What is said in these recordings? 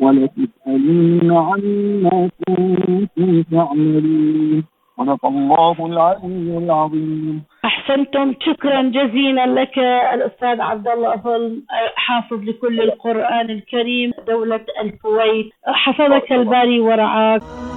ولتسألن عما كنتم تعملون. صدق الله العلي العظيم. أحسنتم، شكرا جزيلا لك الأستاذ عبد الله ظل، حافظ لكل القرآن الكريم دولة الكويت. حفظك الباري ورعاك.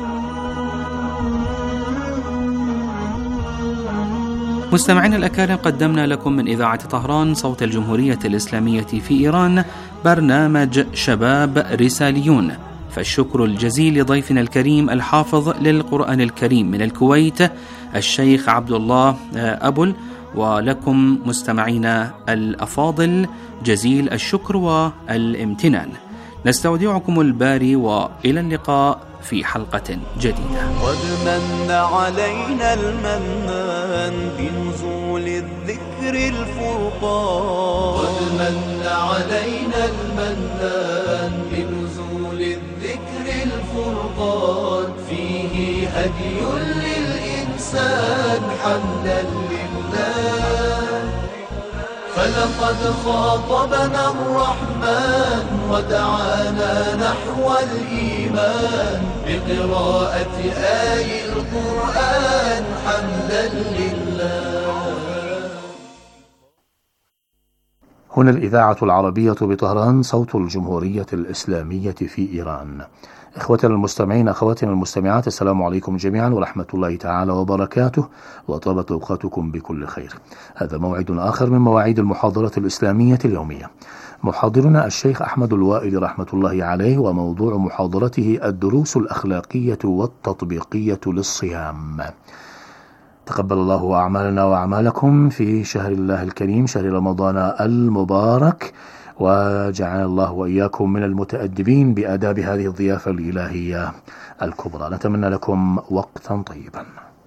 مستمعينا الأكارم، قدمنا لكم من إذاعة طهران صوت الجمهورية الإسلامية في إيران برنامج شباب رساليون، فالشكر الجزيل لضيفنا الكريم الحافظ للقرآن الكريم من الكويت الشيخ عبد الله أبل، ولكم مستمعينا الأفاضل جزيل الشكر والامتنان. نستودعكم الباري وإلى اللقاء في حلقة جديدة. قد من علينا المنان بنزول الذكر الفرقان، قد من علينا المنان بنزول الذكر الفرقان، فيه هدي للإنسان حمدا لله، فلقد خاطبنا الرحمن ودعانا نحو الإيمان بقراءة آي القرآن حمدا لله. هنا الإذاعة العربية بطهران صوت الجمهورية الإسلامية في إيران. إخوتنا المستمعين، أخواتنا المستمعات، السلام عليكم جميعا ورحمة الله تعالى وبركاته، وطابت أوقاتكم بكل خير. هذا موعد آخر من مواعيد المحاضرة الإسلامية اليومية. محاضرنا الشيخ أحمد الوائل رحمة الله عليه، وموضوع محاضرته الدروس الأخلاقية والتطبيقية للصيام. تقبل الله أعمالنا وأعمالكم في شهر الله الكريم، شهر رمضان المبارك، وجعل الله وإياكم من المتأدبين بآداب هذه الضيافة الإلهية الكبرى. نتمنى لكم وقتا طيبا.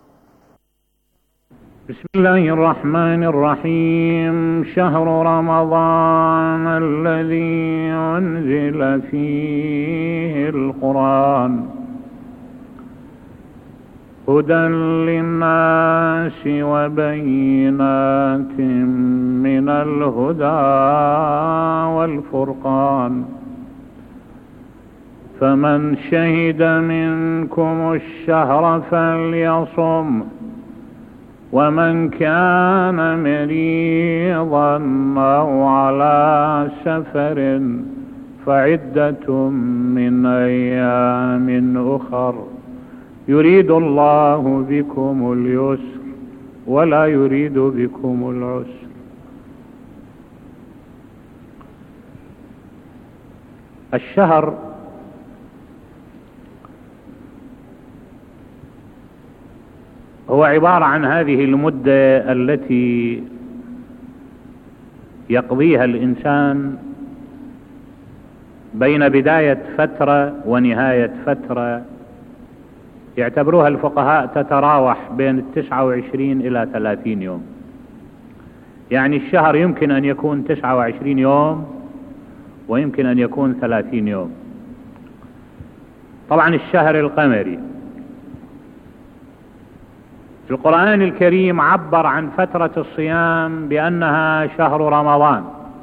بسم الله الرحمن الرحيم. شهر رمضان الذي أنزل فيه القرآن هدى للناس وبينات من الهدى والفرقان، فمن شهد منكم الشهر فليصم، ومن كان مريضا أو على سفر فعدة من أيام أخر، يريد الله بكم اليسر ولا يريد بكم العسر. الشهر هو عبارة عن هذه المدة التي يقضيها الإنسان بين بداية فترة ونهاية فترة، يعتبروها الفقهاء تتراوح بين 29 إلى 30 يوم. يعني الشهر يمكن أن يكون 29 يوم ويمكن أن يكون 30 يوم. طبعا الشهر القمري في القرآن الكريم عبر عن فترة الصيام بأنها شهر رمضان.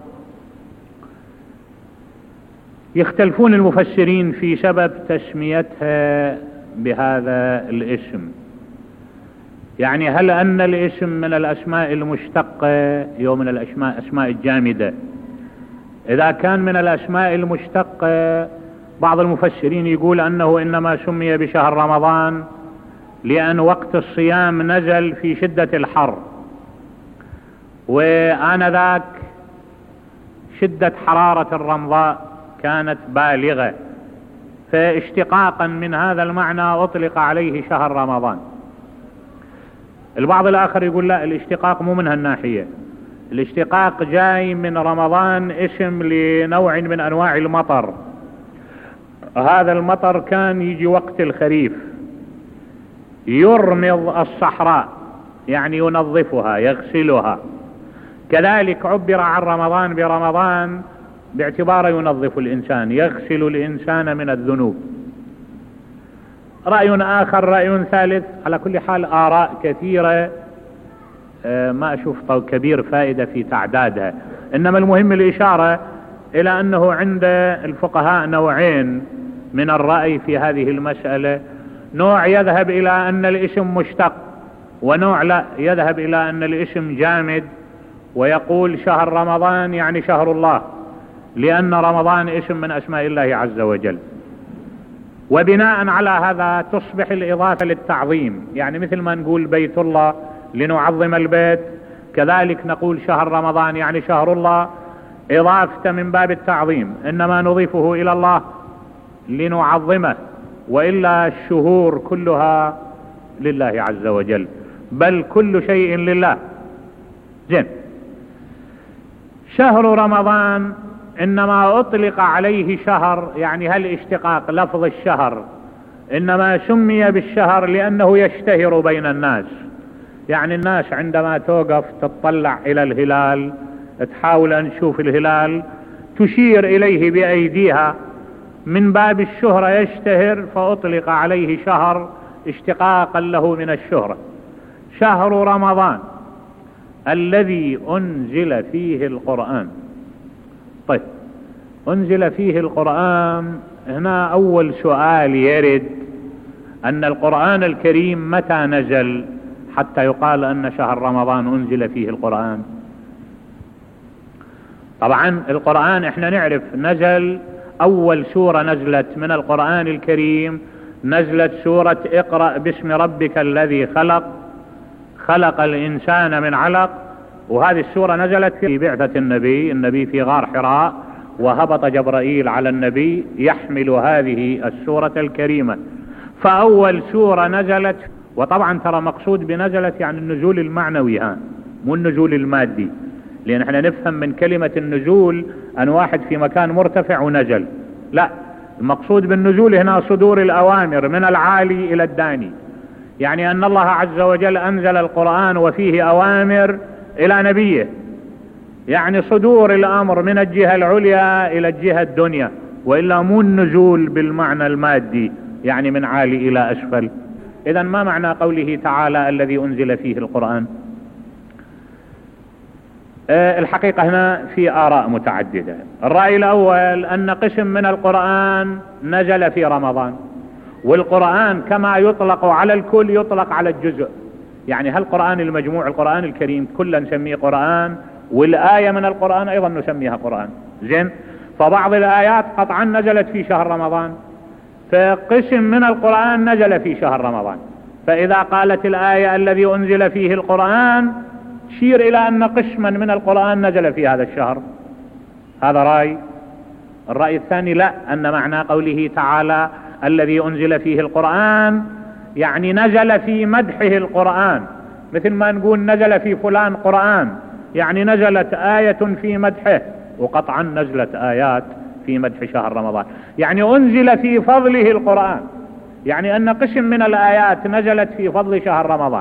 يختلفون المفسرين في سبب تسميتها بهذا الاسم، يعني هل أن الاسم من الأسماء المشتقة أو من الأسماء الجامدة؟ إذا كان من الأسماء المشتقة بعض المفسرين يقول أنه إنما سمي بشهر رمضان لأن وقت الصيام نزل في شدة الحر، وآنذاك شدة حرارة الرمضاء كانت بالغة، فاشتقاقا من هذا المعنى أطلق عليه شهر رمضان. البعض الآخر يقول لا، الاشتقاق مو من هالناحية، الاشتقاق جاي من رمضان اسم لنوع من أنواع المطر. هذا المطر كان يجي وقت الخريف يرمض الصحراء، يعني ينظفها يغسلها، كذلك عبر عن رمضان برمضان باعتباره ينظف الإنسان، يغسل الإنسان من الذنوب. رأي آخر، رأي ثالث، على كل حال آراء كثيرة ما أشوف كبير فائدة في تعدادها، إنما المهم الإشارة إلى أنه عند الفقهاء نوعين من الرأي في هذه المسألة. نوع يذهب إلى أن الاسم مشتق، ونوع لا، يذهب إلى أن الاسم جامد، ويقول شهر رمضان يعني شهر الله، لأن رمضان اسم من أسماء الله عز وجل. وبناء على هذا تصبح الإضافة للتعظيم، يعني مثل ما نقول بيت الله لنعظم البيت، كذلك نقول شهر رمضان يعني شهر الله إضافة من باب التعظيم، إنما نضيفه إلى الله لنعظمه، وإلا الشهور كلها لله عز وجل، بل كل شيء لله. زين، شهر رمضان إنما أطلق عليه شهر، يعني هل اشتقاق لفظ الشهر، إنما سمي بالشهر لأنه يشتهر بين الناس، يعني الناس عندما توقف تطلع إلى الهلال، تحاول أن تشوف الهلال، تشير إليه بأيديها من باب الشهرة، يشتهر، فأطلق عليه شهر اشتقاقا له من الشهرة. شهر رمضان الذي أنزل فيه القرآن. طيب، أنزل فيه القرآن، هنا أول سؤال يرد أن القرآن الكريم متى نزل حتى يقال أن شهر رمضان أنزل فيه القرآن؟ طبعا القرآن احنا نعرف نزل، أول سورة نزلت من القرآن الكريم نزلت سورة اقرأ باسم ربك الذي خلق، خلق الإنسان من علق، وهذه السورة نزلت في بعثة النبي في غار حراء، وهبط جبرائيل على النبي يحمل هذه السورة الكريمة، فأول سورة نزلت. وطبعا ترى مقصود بنزلت يعني النزول المعنوي، مو النزول المادي، لأن احنا نفهم من كلمة النزول أن واحد في مكان مرتفع ونزل، لا، المقصود بالنزول هنا صدور الأوامر من العالي إلى الداني، يعني أن الله عز وجل أنزل القرآن وفيه أوامر إلى نبيه، يعني صدور الأمر من الجهة العليا إلى الجهة الدنيا، وإلا مو النزول بالمعنى المادي يعني من عالي إلى أسفل. إذن ما معنى قوله تعالى الذي أنزل فيه القرآن؟ الحقيقة هنا في آراء متعددة. الرأي الأول أن قسم من القرآن نزل في رمضان، والقرآن كما يطلق على الكل يطلق على الجزء، يعني هالقرآن المجموع القرآن الكريم كلا نسميه قرآن، والآية من القرآن أيضا نسميها قرآن. زين، فبعض الآيات قطعا نزلت في شهر رمضان، فقسم من القرآن نزل في شهر رمضان، فإذا قالت الآية الذي أنزل فيه القرآن تشير إلى أن قسما من القرآن نزل في هذا الشهر. هذا رأي. الرأي الثاني لا، أن معنى قوله تعالى الذي أنزل فيه القرآن يعني نزل في مدحه القرآن، مثل ما نقول نزل في فلان قرآن، يعني نزلت آية في مدحه، وقطعا نزلت آيات في مدح شهر رمضان، يعني أنزل في فضله القرآن، يعني أن قسم من الآيات نزلت في فضل شهر رمضان.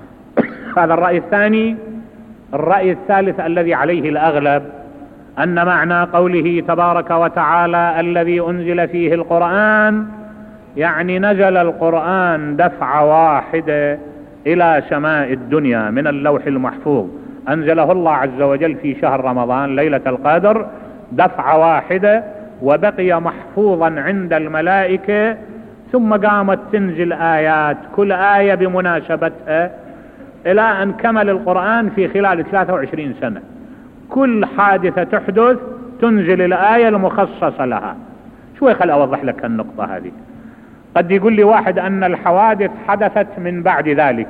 هذا الرأي الثاني. الرأي الثالث الذي عليه الأغلب أن معنى قوله تبارك وتعالى الذي أنزل فيه القرآن يعني نزل القرآن دفعة واحدة إلى سماء الدنيا من اللوح المحفوظ، أنزله الله عز وجل في شهر رمضان ليلة القدر دفعة واحدة، وبقي محفوظا عند الملائكة، ثم قامت تنزل آيات كل آية بمناسبتها إلى أن كمل القرآن في خلال 23 سنة. كل حادثة تحدث تنزل الآية المخصصة لها. شوي خل أوضح لك النقطة هذه. قد يقول لي واحد أن الحوادث حدثت من بعد ذلك،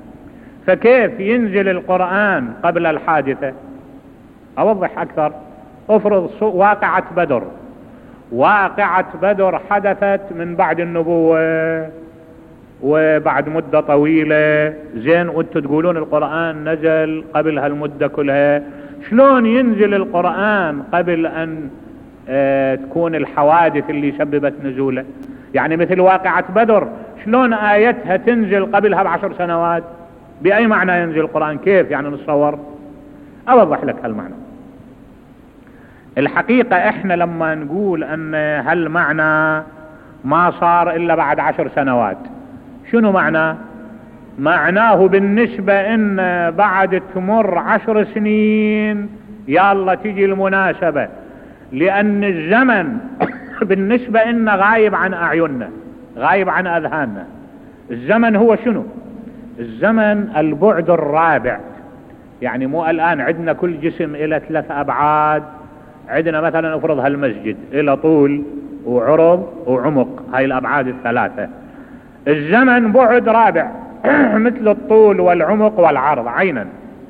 فكيف ينزل القرآن قبل الحادثة؟ أوضح أكثر. أفرض واقعة بدر، واقعة بدر حدثت من بعد النبوة وبعد مدة طويلة، زين، وانتوا تقولون القرآن نزل قبل هالمدة كلها، شلون ينزل القرآن قبل أن تكون الحوادث اللي سببت نزوله؟ يعني مثل واقعة بدر شلون آيتها تنزل قبلها ب10 سنوات؟ بأي معنى ينزل القرآن؟ كيف يعني نتصور؟ أوضح لك هالمعنى. الحقيقة احنا لما نقول ان هالمعنى ما صار الا بعد 10 سنوات، شنو معناه؟ معناه بالنسبة ان بعد تمر 10 سنين يلا تيجي المناسبة لأن الزمن بالنسبة لنا غايب عن أعيننا، غايب عن أذهاننا. الزمن هو شنو؟ الزمن البعد الرابع. يعني مو الآن عندنا كل جسم إلى 3 أبعاد. عندنا مثلا افرض هالمسجد إلى طول وعرض وعمق، هاي الأبعاد 3. الزمن بعد رابع مثل الطول والعمق والعرض عينا.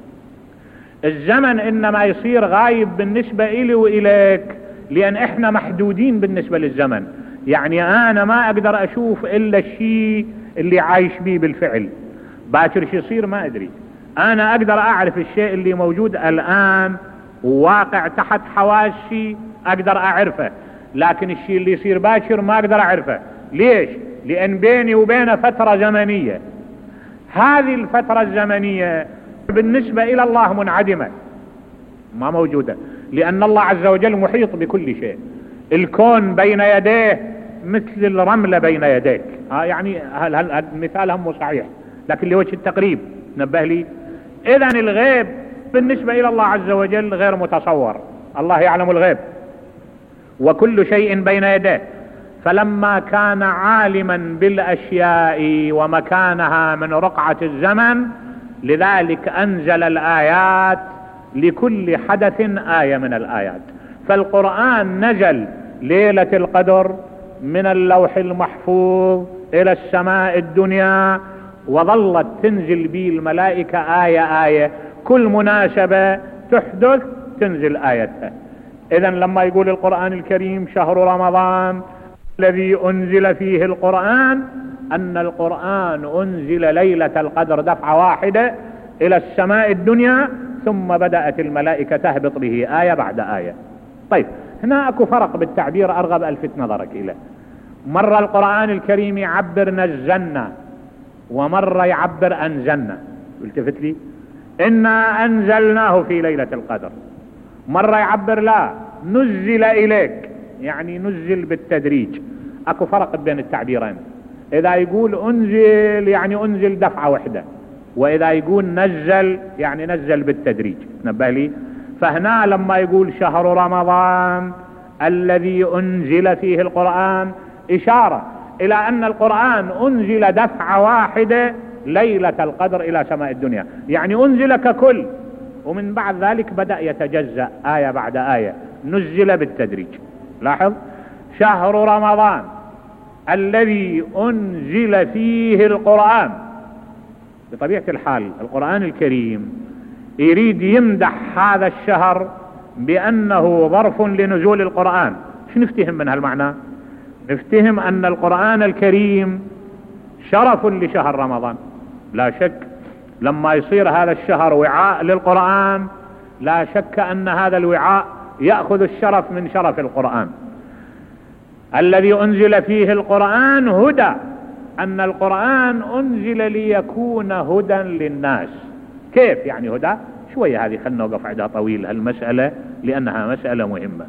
الزمن إنما يصير غايب بالنسبة إلي وإليك لأن إحنا محدودين بالنسبة للزمن. يعني أنا ما أقدر أشوف إلا الشيء اللي عايش بيه بالفعل، باكر شي يصير ما أدري. أنا أقدر أعرف الشيء اللي موجود الآن وواقع تحت حواسي، أقدر أعرفه، لكن الشيء اللي يصير باكر ما أقدر أعرفه. ليش؟ لأن بيني وبينه فترة زمنية. هذه الفترة الزمنية بالنسبة إلى الله منعدمة، ما موجودة، لأن الله عز وجل محيط بكل شيء. الكون بين يديه مثل الرملة بين يديك. يعني المثال هم صحيح، لكن لوجه التقريب نبه لي. إذن الغيب بالنسبة إلى الله عز وجل غير متصور. الله يعلم الغيب وكل شيء بين يديه. فلما كان عالما بالأشياء ومكانها من رقعة الزمن، لذلك أنزل الآيات لكل حدث آية من الآيات. فالقرآن نزل ليلة القدر من اللوح المحفوظ إلى السماء الدنيا، وظلت تنزل به الملائكة آية آية، كل مناسبة تحدث تنزل آيتها. إذن لما يقول القرآن الكريم شهر رمضان الذي أنزل فيه القرآن، أن القرآن أنزل ليلة القدر دفعة واحدة إلى السماء الدنيا، ثم بدأت الملائكة تهبط به آية بعد آية. طيب هنا أكو فرق بالتعبير أرغب ألفت نظرك إليه. مرة القرآن الكريم يعبر نزلنا، ومرة يعبر أنزلنا. التفت لي، إنا أنزلناه في ليلة القدر. مرة يعبر لا نزل إليك، يعني نزل بالتدريج. أكو فرق بين التعبيرين. إذا يقول أنزل يعني أنزل دفعة واحدة، وإذا يقول نزل يعني نزل بالتدريج. نبه لي. فهنا لما يقول شهر رمضان الذي أنزل فيه القرآن، إشارة إلى أن القرآن أنزل دفعة واحدة ليلة القدر إلى سماء الدنيا، يعني أنزل ككل، ومن بعد ذلك بدأ يتجزأ آية بعد آية، نزل بالتدريج. لاحظ، شهر رمضان الذي أنزل فيه القرآن. بطبيعة الحال القرآن الكريم يريد يمدح هذا الشهر بأنه ظرف لنزول القرآن. شو نفتهم من هالمعنى؟ نفتهم أن القرآن الكريم شرف لشهر رمضان، لا شك. لما يصير هذا الشهر وعاء للقرآن، لا شك أن هذا الوعاء يأخذ الشرف من شرف القرآن. الذي أنزل فيه القرآن هدى، أن القرآن أنزل ليكون هدى للناس. كيف يعني هدى؟ شوية هذه خلنا نوقف عندها طويل هالمسألة لأنها مسألة مهمة.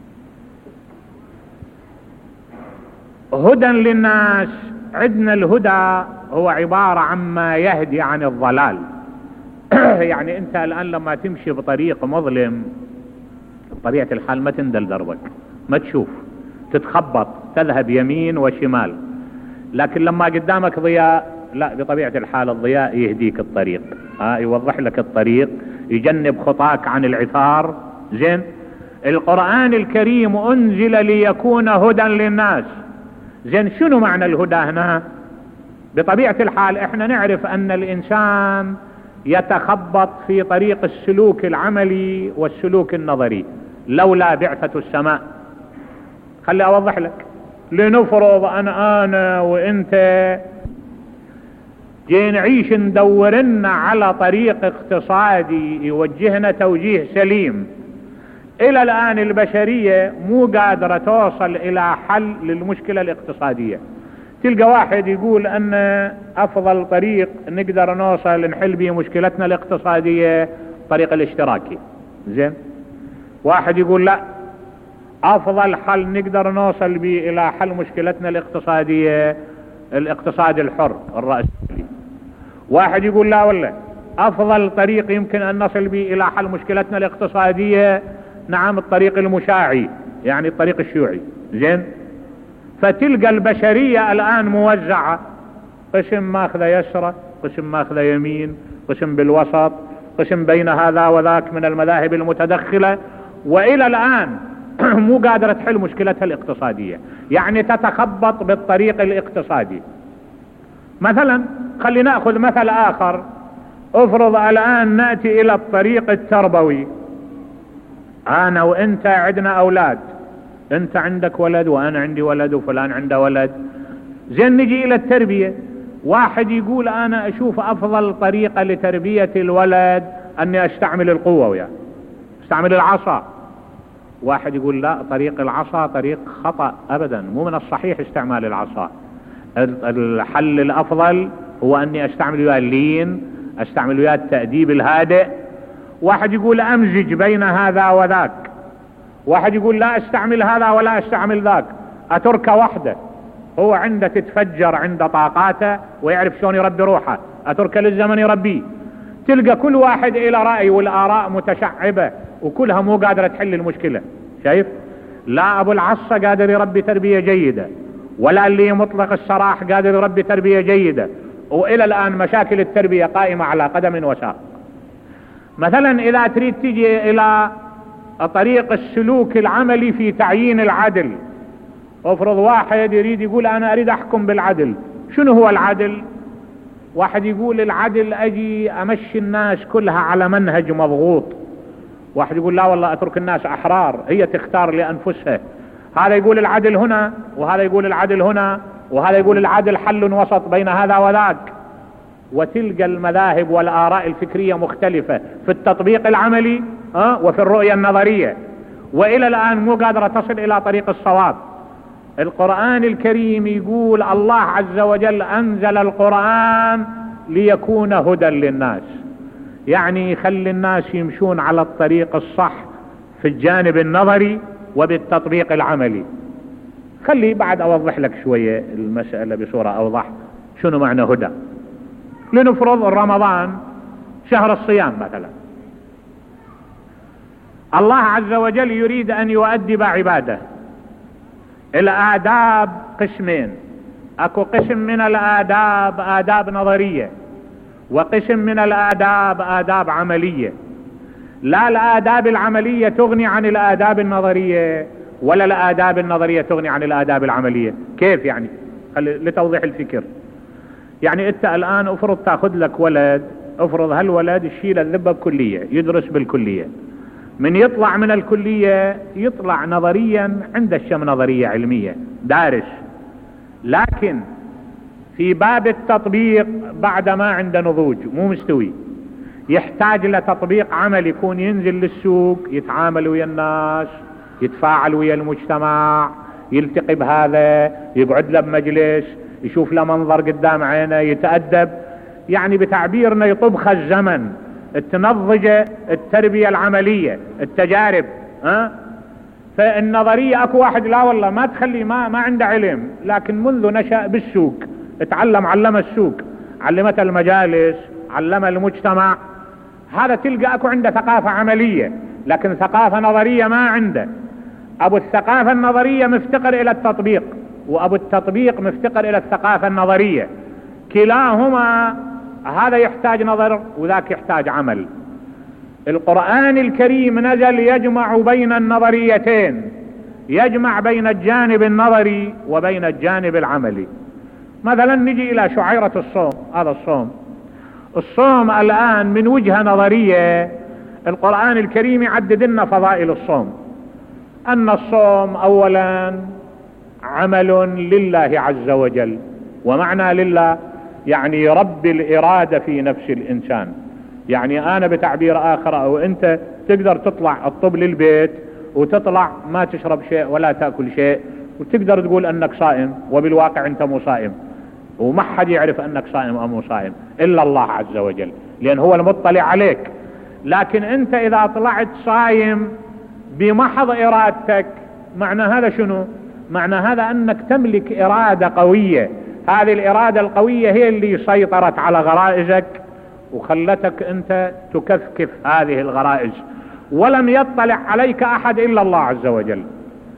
هدى للناس، عندنا الهدى هو عبارة عما يهدي عن الضلال. يعني أنت الآن لما تمشي بطريق مظلم بطبيعة الحال ما تندل دربك، ما تشوف، تتخبط، تذهب يمين وشمال. لكن لما قدامك ضياء، لا، بطبيعة الحال الضياء يهديك الطريق، يوضح لك الطريق، يجنب خطاك عن العثار. زين، القرآن الكريم أنزل ليكون هدى للناس. زين، شنو معنى الهدى هنا؟ بطبيعة الحال احنا نعرف ان الانسان يتخبط في طريق السلوك العملي والسلوك النظري لولا بعثة السماء. خلي اوضح لك. لنفرض انا وانت جاي نعيش ندورنا على طريق اقتصادي يوجهنا توجيه سليم. الى الان البشرية مو قادرة توصل الى حل للمشكلة الاقتصادية. تلقى واحد يقول ان افضل طريق نقدر نوصل نحل به مشكلتنا الاقتصادية طريق الاشتراكي. زين، واحد يقول لا، افضل حل نقدر نوصل به الى حل مشكلتنا الاقتصادية الاقتصاد الحر الرأسمالي. واحد يقول لا والله، افضل طريق يمكن ان نصل به الى حل مشكلتنا الاقتصادية نعم الطريق المشاعي يعني الطريق الشيوعي. زين، فتلقى البشرية الآن موزعة، قسم ماخذ يسرى، قسم ماخذ يمين، قسم بالوسط، قسم بين هذا وذاك من المذاهب المتدخلة، وإلى الآن مو قادرة تحل مشكلتها الاقتصادية، يعني تتخبط بالطريق الاقتصادي. مثلا خلينا نأخذ مثل آخر، افرض الآن نأتي إلى الطريق التربوي. أنا وإنت عندنا أولاد، أنت عندك ولد وأنا عندي ولد وفلان عنده ولد. زين، نجي إلى التربية، واحد يقول أنا أشوف أفضل طريقة لتربية الولد أني أستعمل القوة وياه، استعمل العصا. واحد يقول لا، طريق العصا طريق خطأ أبدا، مو من الصحيح استعمال العصا، الحل الأفضل هو أني أستعمل وياه اللين، أستعمل وياه التأديب الهادئ. واحد يقول أمزج بين هذا وذاك، واحد يقول لا أستعمل هذا ولا أستعمل ذاك، أتركه وحده، هو عنده تتفجر عنده طاقاته ويعرف شلون يربي روحه، أتركه للزمن يربيه. تلقى كل واحد إلى رأي، والآراء متشعبة وكلها مو قادرة تحل المشكلة. شايف؟ لا أبو العصا قادر يربي تربية جيدة، ولا اللي مطلق السراح قادر يربي تربية جيدة، وإلى الآن مشاكل التربية قائمة على قدم وساق. مثلا إذا تريد تجي إلى طريق السلوك العملي في تعيين العدل، افرض واحد يريد يقول أنا أريد أحكم بالعدل. شنو هو العدل؟ واحد يقول العدل أجي أمشي الناس كلها على منهج مضغوط، واحد يقول لا والله أترك الناس أحرار هي تختار لأنفسها. هذا يقول العدل هنا، وهذا يقول العدل هنا، وهذا يقول العدل حل وسط بين هذا وذاك. وتلقى المذاهب والآراء الفكرية مختلفة في التطبيق العملي وفي الرؤية النظرية، وإلى الآن مو قادرة تصل إلى طريق الصواب. القرآن الكريم يقول الله عز وجل أنزل القرآن ليكون هدى للناس، يعني يخلي الناس يمشون على الطريق الصح في الجانب النظري وبالتطبيق العملي. خلي بعد أوضح لك شوية المسألة بصورة أوضح. شنو معنى هدى؟ لنفرض رمضان شهر الصيام مثلا، الله عز وجل يريد أن يؤدب عباده. الآداب قسمين، أكو قسم من الآداب آداب نظرية، وقسم من الآداب آداب عملية. لا الآداب العملية تغني عن الآداب النظرية، ولا الآداب النظرية تغني عن الآداب العملية. كيف يعني؟ لتوضيح الفكر، يعني انت الآن افرض تاخذ لك ولد، افرض هالولد يشيل الذبة بكلية، يدرس بالكلية، من يطلع من الكلية يطلع نظريا عنده الشم نظرية علمية دارس، لكن في باب التطبيق بعد ما عنده نضوج، مو مستوي، يحتاج لتطبيق عمل، يكون ينزل للسوق، يتعامل ويا الناس، يتفاعل ويا المجتمع، يلتقي بهذا، يقعد له بمجلس، يشوف له منظر قدام عينه، يتأدب، يعني بتعبيرنا يطبخ الزمن، تنضج التربية العملية، التجارب. فالنظرية اكو واحد لا والله ما تخلي ما عنده علم، لكن منذ نشأ بالسوق علم السوق، علمت المجالس، علم المجتمع، هذا تلقى اكو عنده ثقافة عملية، لكن ثقافة نظرية ما عنده. ابو الثقافة النظرية مفتقر الى التطبيق، وابو التطبيق مفتقر الى الثقافة النظرية، كلاهما هذا يحتاج نظر وذاك يحتاج عمل. القرآن الكريم نزل يجمع بين النظريتين، يجمع بين الجانب النظري وبين الجانب العملي. مثلا نجي الى شعيرة الصوم. هذا الصوم الآن من وجهة نظرية القرآن الكريم يعدد لنا فضائل الصوم، أن الصوم أولا عمل لله عز وجل، ومعنى لله يعني يربي الإرادة في نفس الإنسان. يعني أنا بتعبير آخر أو أنت تقدر تطلع الطب للبيت وتطلع ما تشرب شيء ولا تأكل شيء، وتقدر تقول أنك صائم، وبالواقع أنت مو صائم، وما حد يعرف أنك صائم أو مو صائم إلا الله عز وجل، لأن هو المطلع عليك. لكن أنت إذا طلعت صايم بمحض إرادتك، معنى هذا شنو؟ معنى هذا أنك تملك إرادة قوية، هذه الإرادة القوية هي اللي سيطرت على غرائزك وخلتك أنت تكفكف هذه الغرائز، ولم يطلع عليك أحد إلا الله عز وجل.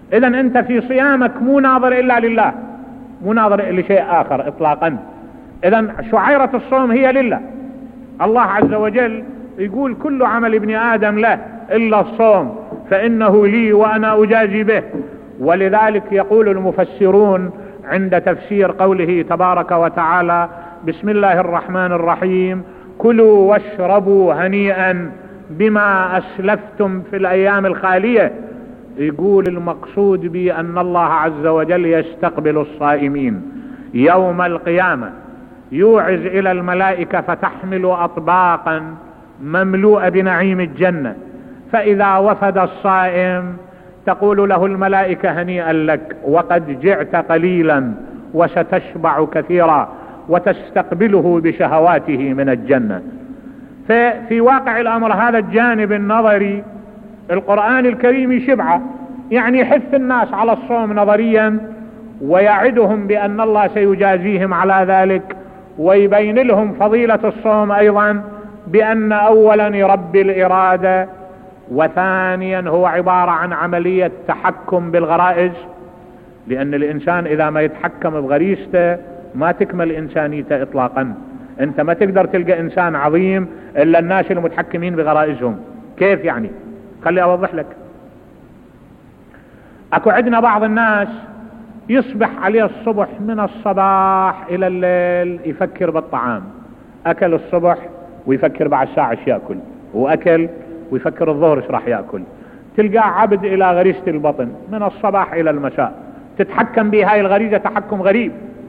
إذا أنت في صيامك مو ناظر إلا لله، مو ناظر لشيء آخر إطلاقا. إذا شعيرة الصوم هي لله. الله عز وجل يقول كل عمل ابن آدم له إلا الصوم فإنه لي وأنا أجازي به. ولذلك يقول المفسرون عند تفسير قوله تبارك وتعالى بسم الله الرحمن الرحيم كلوا واشربوا هنيئا بما أسلفتم في الأيام الخالية، يقول المقصود بأن الله عز وجل يستقبل الصائمين يوم القيامة، يوعز إلى الملائكة فتحمل أطباقا مملوءة بنعيم الجنة، فإذا وفد الصائم تقول له الملائكة هنيئا لك وقد جعت قليلا وستشبع كثيرا، وتستقبله بشهواته من الجنة. ففي واقع الأمر هذا الجانب النظري القرآن الكريم يشبعه، يعني يحث الناس على الصوم نظريا ويعدهم بأن الله سيجازيهم على ذلك، ويبين لهم فضيلة الصوم أيضا بأن أولا يربي الإرادة، وثانيا هو عبارة عن عملية تحكم بالغرائز، لأن الإنسان إذا ما يتحكم بغريزته ما تكمل إنسانيته إطلاقا. أنت ما تقدر تلقى إنسان عظيم إلا الناس المتحكمين بغرائزهم. كيف يعني؟ خلي أوضح لك. أكو عندنا بعض الناس يصبح عليه الصبح من الصباح إلى الليل يفكر بالطعام، أكل الصبح ويفكر بعد ساعة ايش يأكل، وأكل ويفكر الظهر ايش راح يأكل. تلقاه عبد إلى غريزة البطن من الصباح إلى المساء، تتحكم به هاي الغريزة تحكم غريب.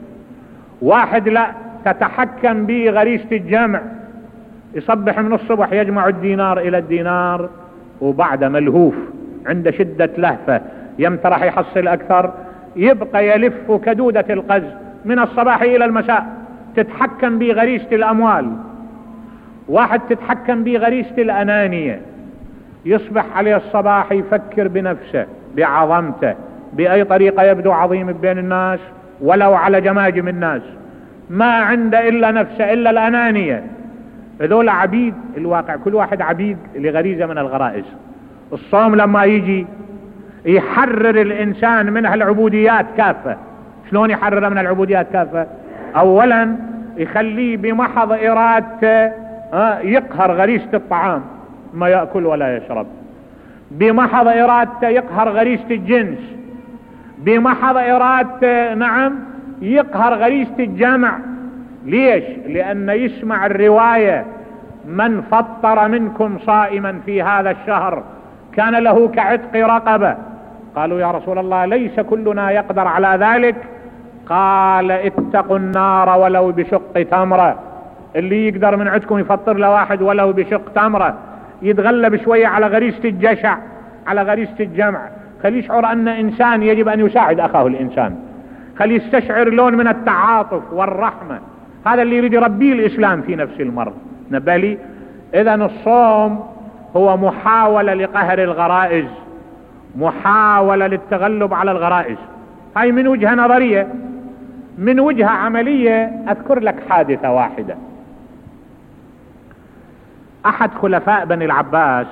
واحد لا تتحكم به غريزة الجمع، يصبح من الصبح يجمع الدينار إلى الدينار، وبعد ملهوف عند شدة لهفة يمتى راح يحصل أكثر، يبقى يلف كدودة القز من الصباح إلى المساء. تتحكم به غريزة الأموال. واحد تتحكم به غريزة الأنانية، يصبح عليه الصباح يفكر بنفسه بعظمته، بأي طريقة يبدو عظيم بين الناس ولو على جماجم الناس، ما عنده إلا نفسه إلا الأنانية. هذول عبيد الواقع، كل واحد عبيد لغريزة من الغرائز. الصوم لما يجي يحرر الإنسان من العبوديات كافة. شلون يحرر من العبوديات كافة؟ أولا يخليه بمحض إرادته يقهر غريزة الطعام، ما يأكل ولا يشرب. بمحض إرادته يقهر غريزة الجنس. بمحض إرادته نعم يقهر غريزة الجمع. ليش؟ لأن يسمع الرواية من فطر منكم صائما في هذا الشهر كان له كعتق رقبة. قالوا يا رسول الله ليس كلنا يقدر على ذلك. قال اتقوا النار ولو بشق تمرة. اللي يقدر من عندكم يفطر له واحد ولو بشق تمرة، يتغلب شوية على غريزة الجشع، على غريزة الجمع. خليه يشعر أن إنسان يجب أن يساعد أخاه الإنسان، خليه يستشعر لون من التعاطف والرحمة. هذا اللي يريد يربيه الإسلام في نفس المرء. نبالي إذن الصوم هو محاولة لقهر الغرائز، محاولة للتغلب على الغرائز. هاي من وجهة نظرية. من وجهة عملية أذكر لك حادثة واحدة. أحد خلفاء بني العباس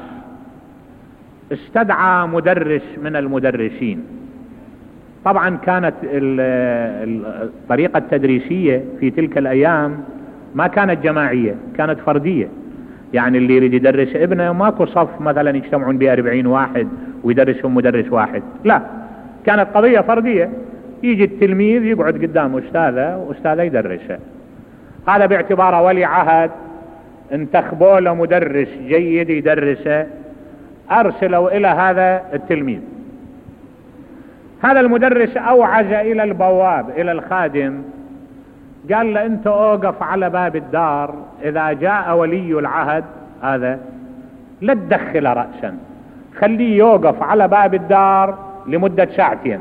استدعى مدرس من المدرسين. طبعا كانت الطريقة التدريسية في تلك الأيام ما كانت جماعية، كانت فردية. يعني اللي يريد يدرس ابنه ماكو صف مثلا يجتمعون به 40 واحد ويدرسهم مدرس واحد، لا، كانت قضية فردية. يجي التلميذ يقعد قدام أستاذه وأستاذه يدرسه. هذا باعتباره ولي عهد، انتخبوا له مدرس جيد يدرسه، أرسلوا إلى هذا التلميذ. هذا المدرس أوعز إلى البواب إلى الخادم، قال له أنت أوقف على باب الدار، إذا جاء ولي العهد هذا لا تدخل رأسا، خليه يوقف على باب الدار لمدة ساعتين،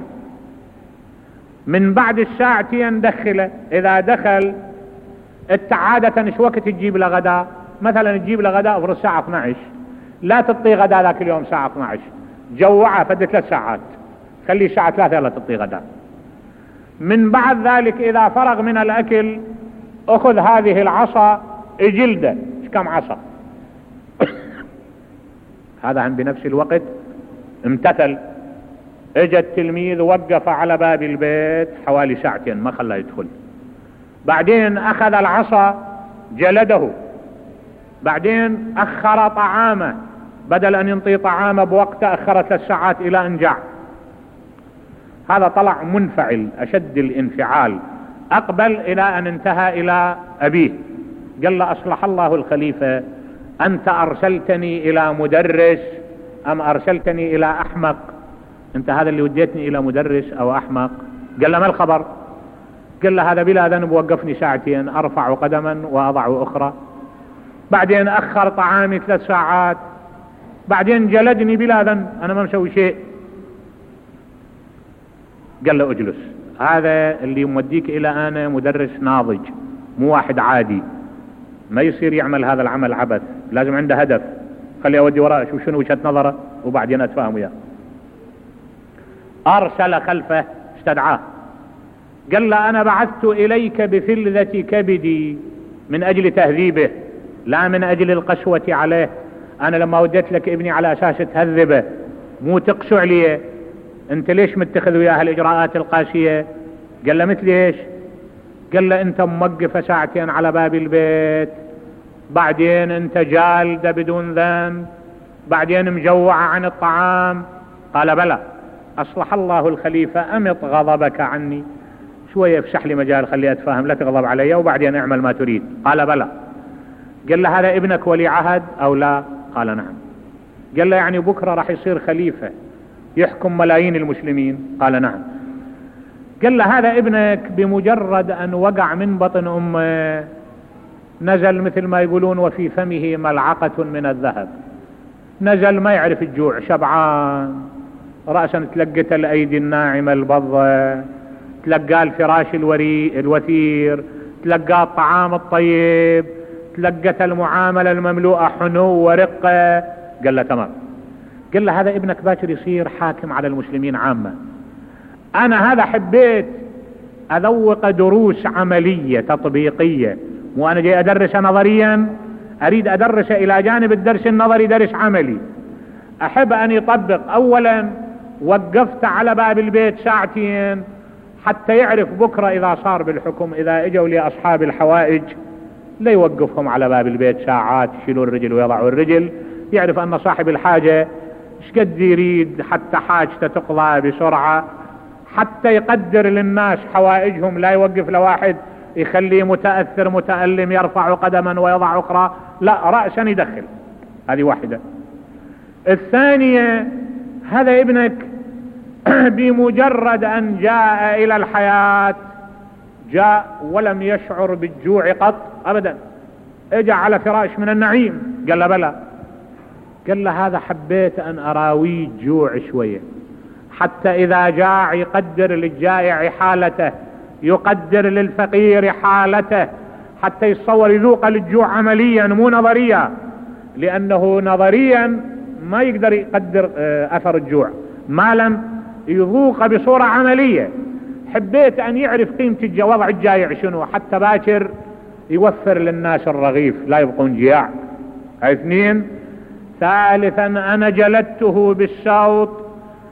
من بعد الساعتين دخله. إذا دخل انت عادة ايش وقت تجيب له غداء؟ مثلا تجيب له غداء في الساعة 12، لا تعطيه غداء ذاك اليوم الساعة 12، جوعه فد 3 ساعات، خليه الساعة 3 يلا تعطيه غداء. من بعد ذلك إذا فرغ من الأكل أخذ هذه العصا اجلده. كم عصا؟ هذا عن بنفس الوقت امتثل. اجى التلميذ وقف على باب البيت حوالي ساعتين ما خلاه يدخل. بعدين اخذ العصا جلده. بعدين اخر طعامه، بدل ان ينطي طعامه بوقته اخر 3 ساعات الى ان جاع. هذا طلع منفعل اشد الانفعال، اقبل الى ان انتهى الى ابيه. قال له اصلح الله الخليفة، انت ارسلتني الى مدرس ام ارسلتني الى احمق؟ انت هذا اللي وديتني الى مدرس او احمق؟ قال له ما الخبر؟ قال له هذا بلا ذنب وقفني ساعتين ارفع قدما واضع اخرى، بعدين اخر طعامي 3 ساعات، بعدين جلدني بلا ذنب، انا ما مسوي شيء. قال له اجلس، هذا اللي موديك الى انا مدرس ناضج مو واحد عادي، ما يصير يعمل هذا العمل عبث، لازم عنده هدف. خلي اودي وراء شوف شنو وجهة نظره وبعدين اتفاهم وياه. ارسل خلفه استدعاه، قال له انا بعثت اليك بفلذة كبدي من اجل تهذيبه لا من اجل القسوة عليه. انا لما وديت لك ابني على اساس تهذبه مو تقسو عليه. انت ليش متخذ وياه الاجراءات القاسية؟ قال له مثل ايش؟ قال له انت موقفه ساعتين على باب البيت، بعدين انت جالده بدون ذنب، بعدين مجوعة عن الطعام. قال بلى، اصلح الله الخليفة امط غضبك عني شوية، افسح لي مجال خلي اتفاهم، لا تغضب علي وبعدين اعمل ما تريد. قال بلى. قال له هذا ابنك ولي عهد او لا؟ قال نعم. قال له يعني بكرة راح يصير خليفة يحكم ملايين المسلمين؟ قال نعم. قال له هذا ابنك بمجرد ان وقع من بطن امه نزل مثل ما يقولون وفي فمه ملعقة من الذهب، نزل ما يعرف الجوع، شبعان، رأسا تلقت الايدي الناعمة البضة، تلقى الفراش الوثير، تلقى الطعام الطيب، تلقت المعاملة المملوءة حنو ورقة. قال له تمام. قال له هذا ابنك باكر يصير حاكم على المسلمين عامة. انا هذا حبيت اذوق دروس عملية تطبيقية، مو انا جاي ادرس نظريا، اريد ادرس الى جانب الدرس النظري درس عملي. احب ان يطبق. اولا وقفت على باب البيت ساعتين حتى يعرف بكرة اذا صار بالحكم اذا اجوا لي اصحاب الحوائج لا يوقفهم على باب البيت ساعات يشيلوا الرجل ويضعوا الرجل، يعرف ان صاحب الحاجة شقد يريد حتى حاجته تقضى بسرعة، حتى يقدر للناس حوائجهم، لا يوقف لواحد يخليه متأثر متألم يرفع قدما ويضع اخرى، لا رأسا يدخل. هذه واحدة. الثانية هذا ابنك بمجرد ان جاء الى الحياة جاء ولم يشعر بالجوع قط ابدا، اجى على فراش من النعيم. قال له بلى. قال له هذا حبيت ان اراويه جوع شوية حتى اذا جاع يقدر للجائع حالته، يقدر للفقير حالته، حتى يتصور يذوق للجوع عمليا مو نظريا، لانه نظريا ما يقدر يقدر اثر الجوع ما لم يذوق بصورة عملية. حبيت ان يعرف قيمة وضع الجائع شنو حتى باكر يوفر للناس الرغيف لا يبقون جياع. 2. ثالثا انا جلدته بالصوت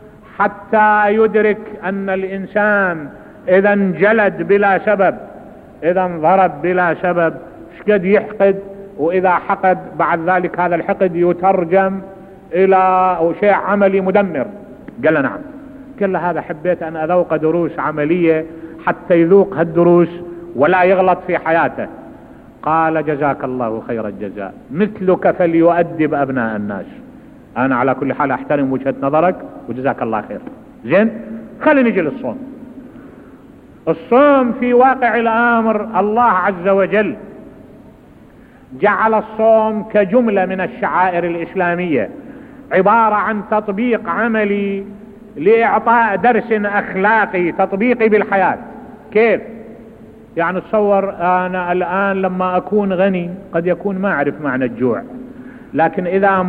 حتى يدرك ان الانسان اذا انجلد بلا سبب، اذا انضرب بلا سبب شقد يحقد، واذا حقد بعد ذلك هذا الحقد يترجم الى شيء عملي مدمر. قال له نعم. قال له هذا حبيت ان اذوق دروس عملية حتى يذوق هالدروس ولا يغلط في حياته. قال جزاك الله خير الجزاء، مثلك فليؤدب ابناء الناس. انا على كل حال احترم وجهة نظرك وجزاك الله خير. زين، خلينا نجي للصوم. الصوم في واقع الامر الله عز وجل جعل الصوم كجملة من الشعائر الاسلامية، عبارة عن تطبيق عملي لاعطاء درس اخلاقي تطبيقي بالحياة. كيف؟ يعني تصور انا الان لما اكون غني قد يكون ما اعرف معنى الجوع، لكن اذا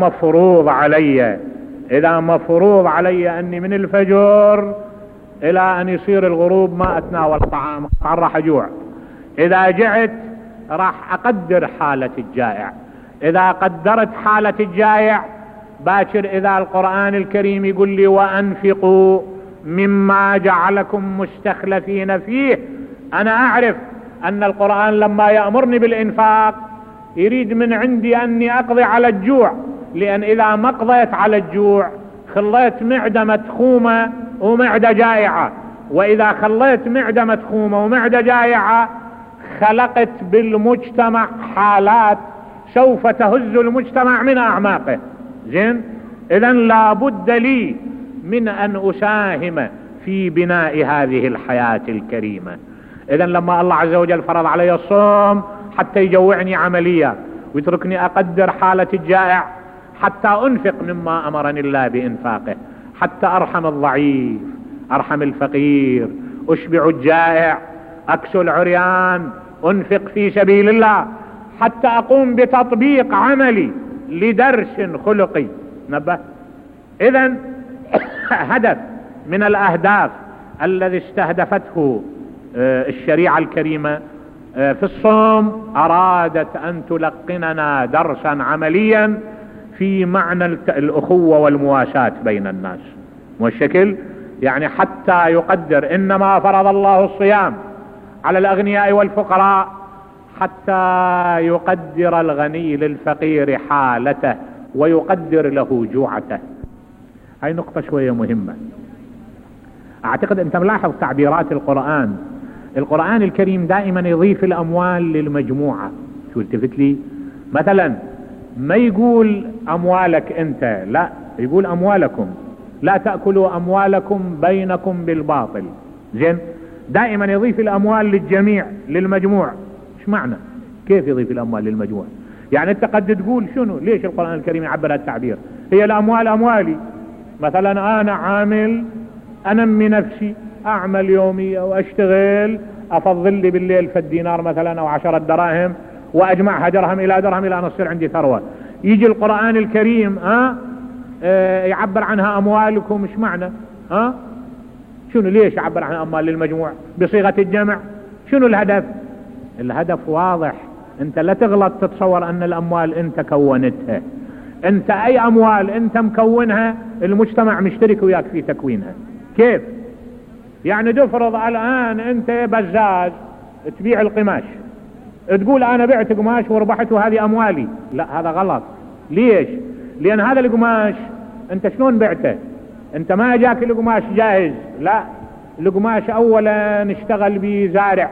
مفروض علي اني من الفجر الى ان يصير الغروب ما اتناول طعام راح اجوع، اذا جعت راح اقدر حالة الجائع، اذا قدرت حالة الجائع باكر اذا القرآن الكريم يقول لي وانفقوا مما جعلكم مستخلفين فيه. أنا أعرف أن القرآن لما يأمرني بالإنفاق يريد من عندي أني أقضي على الجوع، لأن إذا ما قضيت على الجوع خليت معدة متخومة ومعدة جائعة، وإذا خليت معدة متخومة ومعدة جائعة خلقت بالمجتمع حالات سوف تهز المجتمع من أعماقه. زين، إذن لابد لي من أن أساهم في بناء هذه الحياة الكريمة. إذن لما الله عز وجل فرض علي الصوم حتى يجوعني عمليا ويتركني أقدر حالة الجائع حتى أنفق مما أمرني الله بإنفاقه، حتى أرحم الضعيف، أرحم الفقير، أشبع الجائع، أكسو العريان، أنفق في سبيل الله، حتى أقوم بتطبيق عملي لدرس خلقي. نبه. إذن هدف من الأهداف الذي استهدفته الشريعة الكريمة في الصوم أرادت أن تلقننا درسا عمليا في معنى الأخوة والمواساة بين الناس. والشكل يعني حتى يقدر إنما فرض الله الصيام على الأغنياء والفقراء حتى يقدر الغني للفقير حالته ويقدر له جوعته. هاي نقطة شوية مهمة. أعتقد أنت ملاحظ تعبيرات القرآن الكريم دائما يضيف الأموال للمجموعة. شو التفت لي؟ مثلا ما يقول أموالك أنت، لا، يقول أموالكم، لا تأكلوا أموالكم بينكم بالباطل. زين، دائما يضيف الأموال للجميع للمجموع. ايش معنى؟ كيف يضيف الأموال للمجموع؟ يعني أنت قد تقول شنو؟ ليش القرآن الكريم يعبر التعبير؟ هي الأموال أموالي، مثلا أنا عامل أنمي نفسي، أعمل يومي وأشتغل، أفضل لي بالليل في الدينار مثلا أو 10 دراهم وأجمعها درهم إلى درهم إلى أن تصير عندي ثروة. يجي القرآن الكريم يعبر عنها أموالكم. ايش معنى؟ شنو؟ ليش يعبر عنها أموال للمجموع بصيغة الجمع؟ شنو الهدف؟ الهدف واضح. انت لا تغلط تتصور ان الاموال انت كونتها. انت اي اموال انت مكونها المجتمع مشترك وياك في تكوينها. كيف؟ يعني تفرض الان انت بزاز تبيع القماش، تقول انا بعت قماش وربحت وهذه اموالي. لا، هذا غلط. ليش؟ لان هذا القماش انت شلون بعته؟ انت ما جاك القماش جاهز، لا، القماش اولا اشتغل به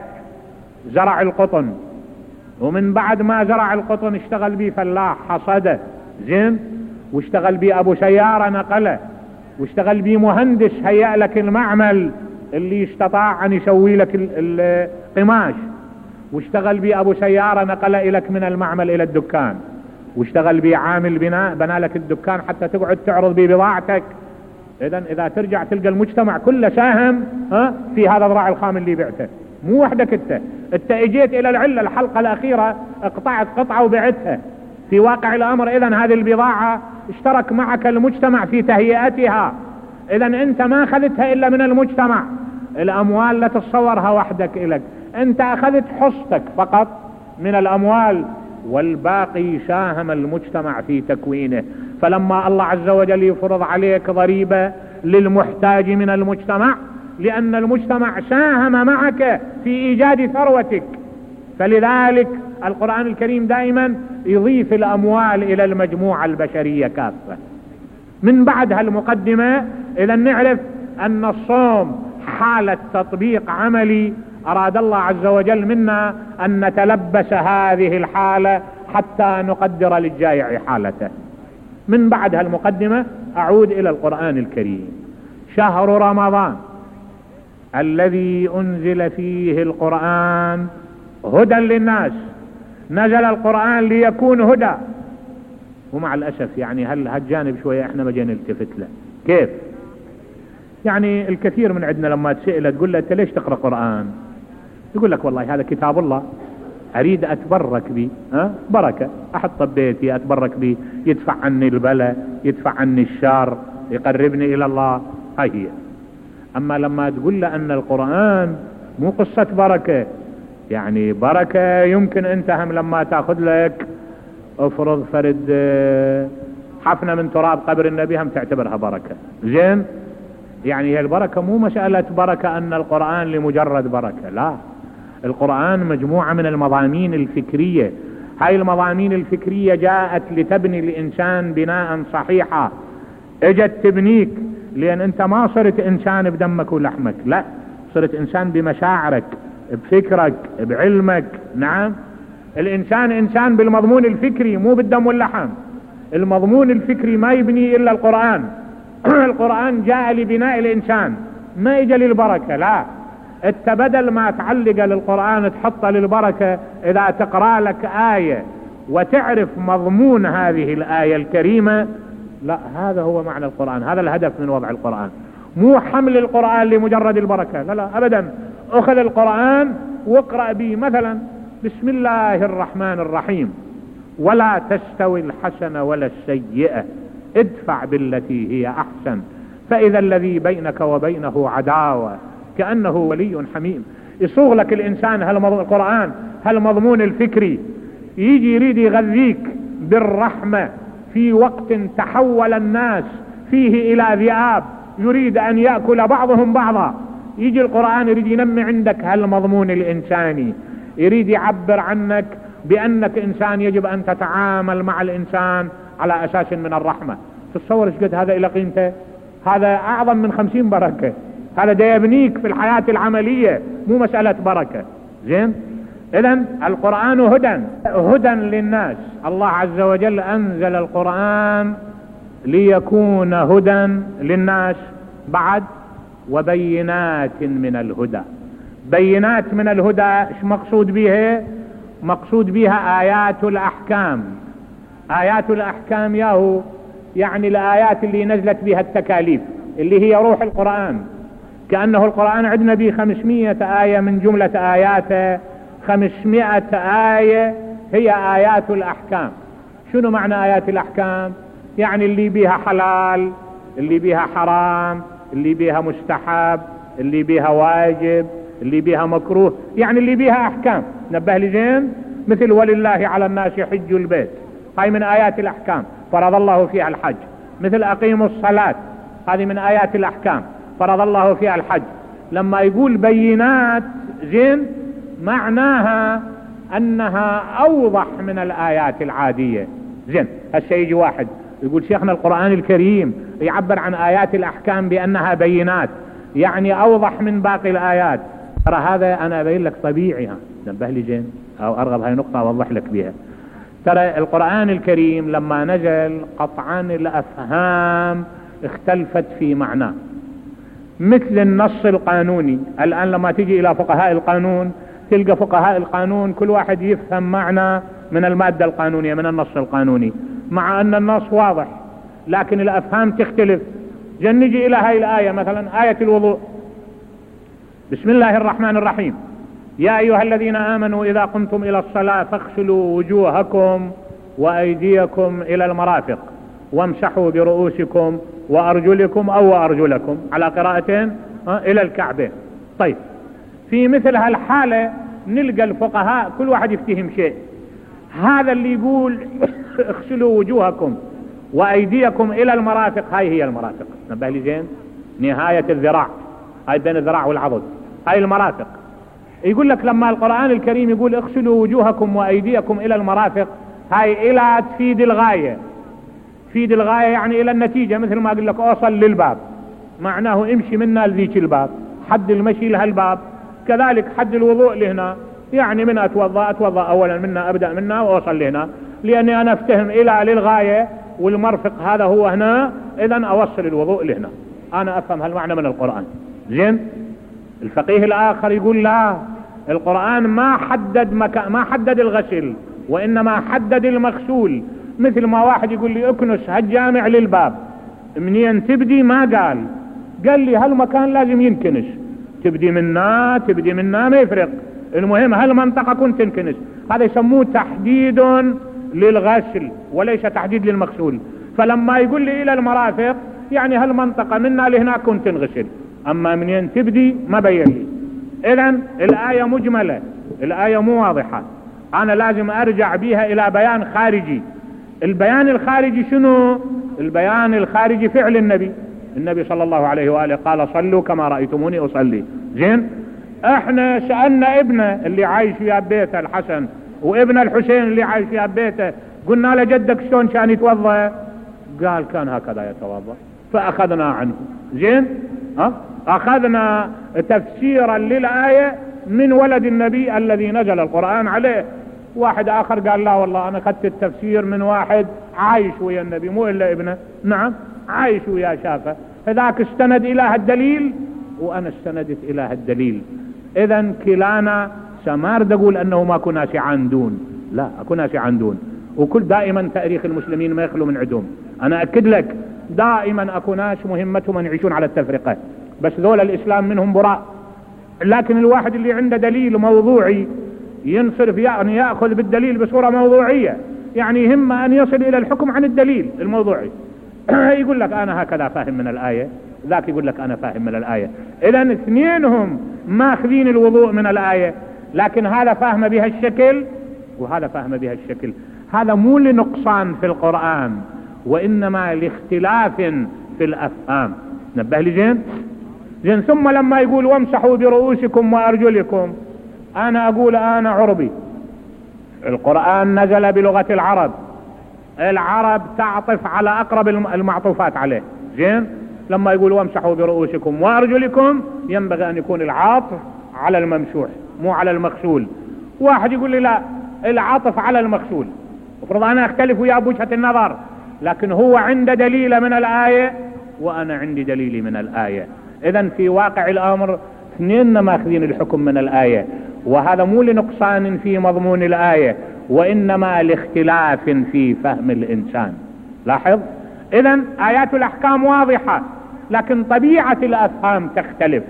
زرع القطن، ومن بعد ما زرع القطن اشتغل به فلاح حصده. زين، واشتغل به ابو سيارة نقله، واشتغل به مهندس هيأ لك المعمل اللي استطاع ان يسوي لك القماش، واشتغل به ابو سيارة نقله لك من المعمل الى الدكان، واشتغل به عامل بناء بنى لك الدكان حتى تقعد تعرض به بضاعتك. اذا ترجع تلقى المجتمع كله ساهم في هذا الراعي الخام اللي بعته، مو وحدك انت اجيت الى العلة الحلقة الاخيرة اقطعت قطعة وبعتها. في واقع الامر اذا هذه البضاعة اشترك معك المجتمع في تهيئتها. اذا انت ما اخذتها الا من المجتمع. الاموال لا تتصورها وحدك الك، انت اخذت حصتك فقط من الاموال والباقي ساهم المجتمع في تكوينه. فلما الله عز وجل يفرض عليك ضريبة للمحتاج من المجتمع لأن المجتمع ساهم معك في إيجاد ثروتك، فلذلك القرآن الكريم دائما يضيف الأموال إلى المجموعة البشرية كافة. من بعد هالمقدمة إذا نعرف أن الصوم حالة تطبيق عملي أراد الله عز وجل منا أن نتلبس هذه الحالة حتى نقدر للجائع حالته. من بعد هالمقدمة أعود إلى القرآن الكريم. شهر رمضان الذي أنزل فيه القرآن هدى للناس، نزل القرآن ليكون هدى. ومع الأسف يعني هالجانب شوية احنا ما جينا نلتفت له. كيف؟ يعني الكثير من عندنا لما تسأله تقول له انت ليش تقرأ قرآن؟ يقول لك والله هذا كتاب الله اريد اتبرك به، بركة احط بيتي اتبرك به، يدفع عني البلاء، يدفع عني الشر، يقربني الى الله. هاي هي. اما لما تقول له ان القرآن مو قصة بركة، يعني بركة يمكن انت هم لما تاخذ لك افرض فرد حفنة من تراب قبر النبي هم تعتبرها بركة. زين، يعني هي البركة مو مسألة بركة أن القرآن لمجرد بركة، لا، القرآن مجموعة من المضامين الفكرية. هاي المضامين الفكرية جاءت لتبني الإنسان بناء صحيحا، اجت تبنيك، لأن أنت ما صرت إنسان بدمك ولحمك، لا، صرت إنسان بمشاعرك، بفكرك، بعلمك. نعم، الإنسان إنسان بالمضمون الفكري مو بالدم واللحم. المضمون الفكري ما يبني إلا القرآن. القرآن جاء لبناء الإنسان، ما يجي للبركة، لا. انت بدل ما تعلق للقرآن تحط للبركة، إذا تقرأ لك آية وتعرف مضمون هذه الآية الكريمة، لا، هذا هو معنى القرآن، هذا الهدف من وضع القرآن، مو حمل القرآن لمجرد البركة، لا لا أبدا. أخذ القرآن واقرأ به، مثلا بسم الله الرحمن الرحيم، ولا تستوي الحسنة ولا السيئة، ادفع بالتي هي أحسن، فإذا الذي بينك وبينه عداوة كأنه ولي حميم. يصوغ لك الإنسان القرآن هالمضمون الفكري، يجي يريد يغذيك بالرحمة في وقت تحول الناس فيه إلى ذئاب يريد أن يأكل بعضهم بعضا. يجي القرآن يريد ينمي عندك هالمضمون الإنساني، يريد يعبر عنك بأنك إنسان يجب أن تتعامل مع الإنسان على أساس من الرحمة. تتصور ايش قد هذا إلى قيمته؟ هذا أعظم من 50 بركة، هذا دا يبنيك في الحياة العملية، مو مسألة بركة. زين، إذن القرآن هدى للناس. الله عز وجل أنزل القرآن ليكون هدى للناس، بعد وبينات من الهدى. بينات من الهدى ايش مقصود بها؟ مقصود بها آيات الأحكام. آيات الأحكام ياهو يعني الآيات اللي نزلت بها التكاليف، اللي هي روح القرآن. كأنه القرآن عندنا به 500 آية من جملة آياته، 500 آية هي آيات الأحكام. شنو معنى آيات الأحكام؟ يعني اللي بيها حلال، اللي بيها حرام، اللي بيها مستحب، اللي بيها واجب، اللي بيها مكروه، يعني اللي بيها أحكام. نبه لي زين، مثل ولله على الناس حج البيت، هاي من آيات الأحكام، فرض الله فيها الحج. مثل أقيموا الصلاة، هذه من آيات الأحكام، فرض الله فيها الحج. لما يقول بينات زين، معناها أنها أوضح من الآيات العادية. زين، هسه يجي واحد يقول شيخنا القرآن الكريم يعبر عن آيات الأحكام بأنها بينات، يعني أوضح من باقي الآيات. ترى هذا أنا أبين لك طبيعي، نبه لي زين، أو أرغب هاي نقطة أوضح لك بها. ترى القرآن الكريم لما نزل قطعا الأفهام اختلفت في معناه، مثل النص القانوني. الآن لما تيجي إلى فقهاء القانون تلقى فقهاء القانون كل واحد يفهم معنى من المادة القانونية، من النص القانوني، مع أن النص واضح لكن الأفهام تختلف. جن نجي إلى هاي الآية، مثلا آية الوضوء، بسم الله الرحمن الرحيم، يا أيها الذين آمنوا إذا قمتم إلى الصلاة فاغسلوا وجوهكم وأيديكم إلى المرافق وامسحوا برؤوسكم وأرجلكم أو وأرجلكم، على قراءتين، إلى الكعبين. طيب، في مثل هالحالة نلقى الفقهاء كل واحد يفتهم شيء. هذا اللي يقول اغسلوا وجوهكم وأيديكم إلى المرافق، هاي هي المرافق، نبه لي زين، نهاية الذراع، هاي بين الذراع والعضد، هاي المرافق. يقول لك لما القرآن الكريم يقول اغسلوا وجوهكم وأيديكم إلى المرافق، هاي إلى تفيد الغاية، تفيد الغاية يعني إلى النتيجة. مثل ما أقول لك أوصل للباب، معناه امشي منا لذيك الباب، حد المشي لهالباب. كذلك حد الوضوء لهنا، يعني من أتوضأ أولا منا، أبدأ منا وأوصل لهنا، لأني أنا أفتهم إلى للغاية، والمرفق هذا هو هنا، إذن أوصل الوضوء لهنا. أنا أفهم هالمعنى من القرآن. زين، الفقيه الآخر يقول لا، القرآن ما حدد الغسل، وإنما حدد المغسول. مثل ما واحد يقول لي اكنس هالجامع للباب، منين تبدي ما قال لي هالمكان لازم ينكنس، تبدي منا ما يفرق، المهم هالمنطقة كنت تنكنس. هذا يسموه تحديد للغسل وليس تحديد للمغسول. فلما يقول لي إلى المرافق يعني هالمنطقة منا لهناك كنت تنغسل، أما منين تبدي ما بين لي. إذن الآية مجملة، الآية مو واضحة، أنا لازم أرجع بيها إلى بيان خارجي. البيان الخارجي شنو؟ البيان الخارجي فعل النبي النبي صلى الله عليه وآله قال صلوا كما رأيتموني أصلي. زين، احنا سألنا ابنه اللي عايش في بيته الحسن وابن الحسين اللي عايش في بيته، قلنا له جدك شلون كان يتوضا؟ قال كان هكذا يتوضا، فأخذنا عنه. زين، أخذنا تفسيرا للآية من ولد النبي الذي نزل القرآن عليه. واحد آخر قال لا والله أنا أخذت التفسير من واحد عايش ويا النبي، مو إلا ابنه، نعم عايش ويا شافه، هذاك استند إلى الدليل وأنا استندت إلى الدليل. إذن كلانا سمارد أقول أنه ما كنا عندون، لا أكون عندون، وكل دائما تاريخ المسلمين ما يخلو من عدوم. أنا أكد لك دائما أكوناش مهمتهم أن يعيشون على التفرقة، بس ذول الإسلام منهم براء. لكن الواحد اللي عنده دليل موضوعي ينصرف، يعني يأخذ بالدليل بصورة موضوعية، يعني يهم أن يصل إلى الحكم عن الدليل الموضوعي. يقول لك أنا هكذا فاهم من الآية، ذاك يقول لك أنا فاهم من الآية. إذن اثنينهم ماخذين الوضوء من الآية، لكن هذا فهم بها الشكل وهذا فهم بها الشكل. هذا مو لنقصان في القرآن، وإنما لاختلاف في الأفهام. نبه لي زين. ثم لما يقول وامسحوا برؤوسكم وأرجلكم، أنا أقول أنا عربي، القرآن نزل بلغة العرب، العرب تعطف على أقرب المعطوفات عليه. زين، لما يقول وامسحوا برؤوسكم وأرجلكم ينبغي أن يكون العاطف على الممسوح مو على المغسول. واحد يقول لي لا العاطف على المغسول، افرض أنا أختلف ويا بوجهة النظر، لكن هو عنده دليل من الآية وأنا عندي دليلي من الآية. إذن في واقع الأمر اثنين ماخذين الحكم من الآية، وهذا مو لنقصان في مضمون الآية وإنما لاختلاف في فهم الإنسان. لاحظ، إذن آيات الأحكام واضحة، لكن طبيعة الأفهام تختلف.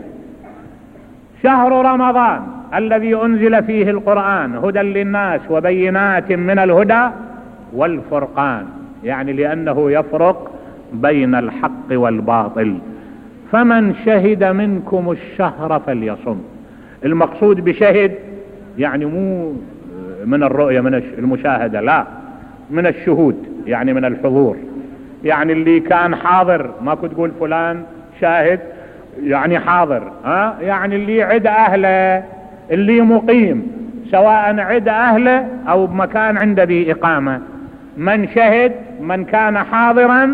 شهر رمضان الذي أنزل فيه القرآن هدى للناس وبينات من الهدى والفرقان، يعني لأنه يفرق بين الحق والباطل. فمن شهد منكم الشهر فليصم. المقصود بشهد يعني مو من الرؤية من المشاهدة، لا، من الشهود، يعني من الحضور، يعني اللي كان حاضر. ما كنت تقول فلان شاهد يعني حاضر، يعني اللي عد أهله، اللي مقيم، سواء عد أهله أو بمكان عنده به إقامة. من شهد من كان حاضرا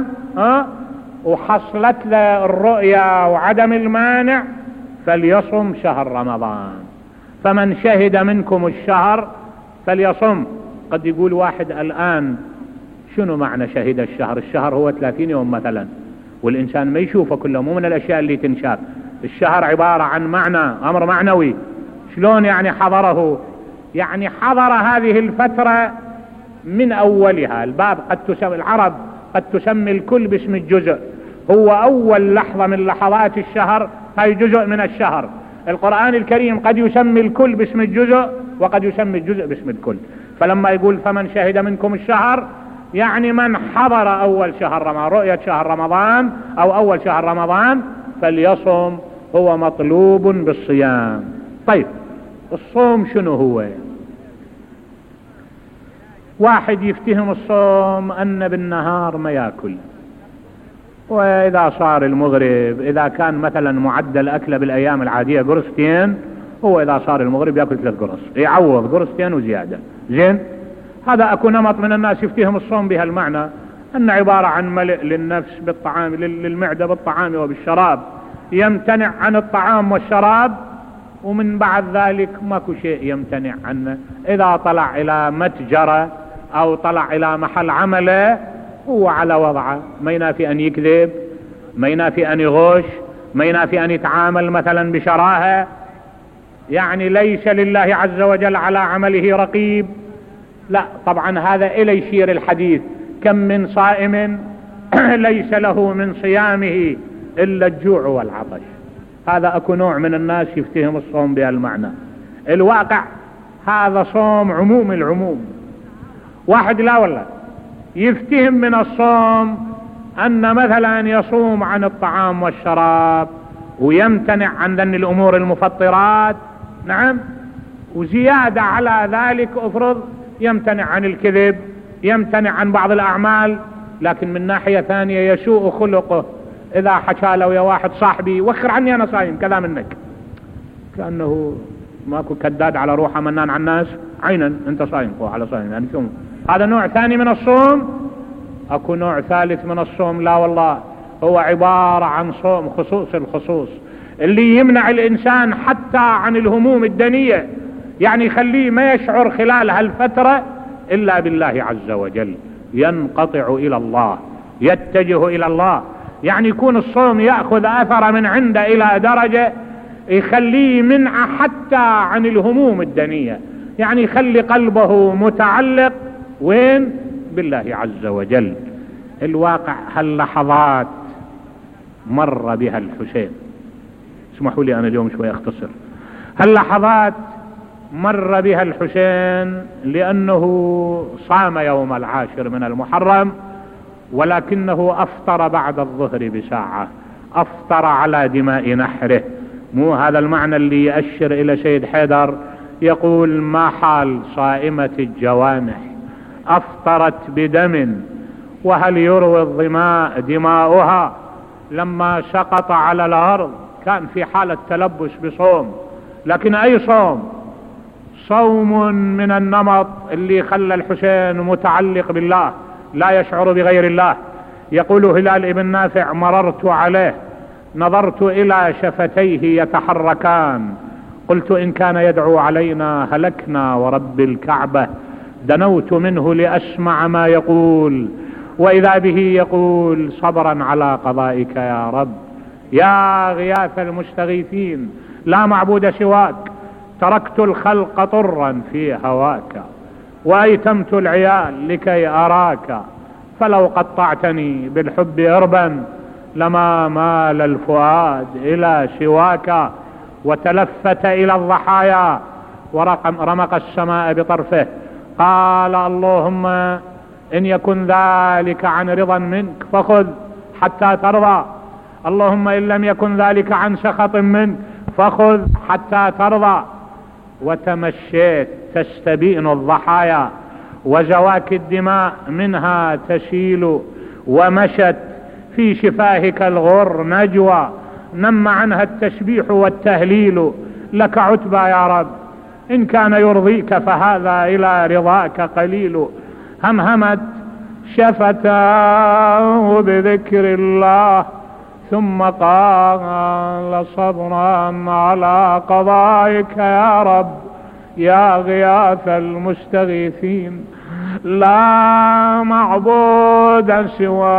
وحصلت له الرؤيا وعدم المانع فليصم شهر رمضان. فمن شهد منكم الشهر فليصم. قد يقول واحد الآن شنو معنى شهد الشهر؟ الشهر هو 30 يوم مثلا، والإنسان ما يشوفه كله، مو من الأشياء اللي تنشاف. الشهر عبارة عن معنى، أمر معنوي. شلون يعني حضره؟ يعني حضر هذه الفترة من أولها. الباب قد تسمي، العرب قد تسمي الكل باسم الجزء، هو أول لحظة من لحظات الشهر هاي جزء من الشهر. القرآن الكريم قد يسمي الكل باسم الجزء وقد يسمي الجزء باسم الكل. فلما يقول فمن شهد منكم الشهر يعني من حضر أول شهر رمضان، رؤية شهر رمضان أو أول شهر رمضان فليصم، هو مطلوب بالصيام. طيب الصوم شنو هو؟ واحد يفتهم الصوم أن بالنهار ما يأكل، وإذا صار المغرب، إذا كان مثلا معدل أكله بالأيام العادية قرصتين، هو إذا صار المغرب يأكل 3 قرص، يعوض قرصتين وزيادة. زين، هذا أكو نمط من الناس يفتهم الصوم بهالمعنى، أن عبارة عن ملء للنفس بالطعام، للمعدة بالطعام وبالشراب، يمتنع عن الطعام والشراب، ومن بعد ذلك ماكو شيء يمتنع عنه. إذا طلع إلى متجرة أو طلع إلى محل عمله هو على وضعه، ما ينافي أن يكذب، ما ينافي أن يغش، ما ينافي أن يتعامل مثلا بشراهة، يعني ليس لله عز وجل على عمله رقيب. لا طبعا هذا إلى يشير الحديث كم من صائم ليس له من صيامه إلا الجوع والعطش. هذا أكو نوع من الناس يفتهم الصوم بهالمعنى. الواقع هذا صوم عموم العموم. واحد لا والله يفتهم من الصوم أن مثلا يصوم عن الطعام والشراب ويمتنع عن ذن الأمور المفطرات، نعم، وزيادة على ذلك أفرض يمتنع عن الكذب، يمتنع عن بعض الأعمال، لكن من ناحية ثانية يسوء خلقه إذا حكى له يا واحد صاحبي وخر عني أنا صايم كذا منك، كأنه ماكو كداد على روحه منان على الناس، عينا أنت صايم على صايم يعني ثم هذا نوع ثاني من الصوم. أكو نوع ثالث من الصوم لا والله، هو عبارة عن صوم خصوص الخصوص اللي يمنع الإنسان حتى عن الهموم الدنية، يعني يخليه ما يشعر خلال هالفترة إلا بالله عز وجل، ينقطع إلى الله، يتجه إلى الله، يعني يكون الصوم يأخذ أثر من عنده إلى درجة يخليه منع حتى عن الهموم الدنية، يعني يخلي قلبه متعلق وين؟ بالله عز وجل. الواقع هاللحظات مر بها الحسين، اسمحوا لي أنا اليوم شوي أختصر، هاللحظات مر بها الحسين لأنه صام يوم 10 من المحرم، ولكنه أفطر بعد الظهر بساعة، أفطر على دماء نحره. مو هذا المعنى اللي يأشر إلى سيد حيدر يقول ما حال صائمة الجوانح أفطرت بدم وهل يروي الظماء دماؤها؟ لما سقط على الأرض كان في حالة تلبس بصوم، لكن أي صوم؟ صوم من النمط اللي خلى الحسين متعلق بالله لا يشعر بغير الله. يقول هلال ابن نافع مررت عليه نظرت إلى شفتيه يتحركان، قلت إن كان يدعو علينا هلكنا ورب الكعبة، دنوت منه لأسمع ما يقول، وإذا به يقول صبرا على قضائك يا رب، يا غياث المستغيثين لا معبود سواك، تركت الخلق طرا في هواك، وأيتمت العيال لكي أراك، فلو قطعتني بالحب إربا لما مال الفؤاد إلى سواك، وتلفت إلى الضحايا ورمق السماء بطرفه، قال اللهم إن يكن ذلك عن رضا منك فخذ حتى ترضى، اللهم إن لم يكن ذلك عن سخط منك فخذ حتى ترضى. وتمشيت تستبين الضحايا وزواك الدماء منها تسيل، ومشت في شفاهك الغر نجوى، نم عنها التسبيح والتهليل، لك عتبى يا رب إن كان يرضيك فهذا إلى رضاك قليل. همهمت شفتاه بذكر الله ثم قال صبرا على قضائك يا رب، يا غياث المستغيثين لا معبود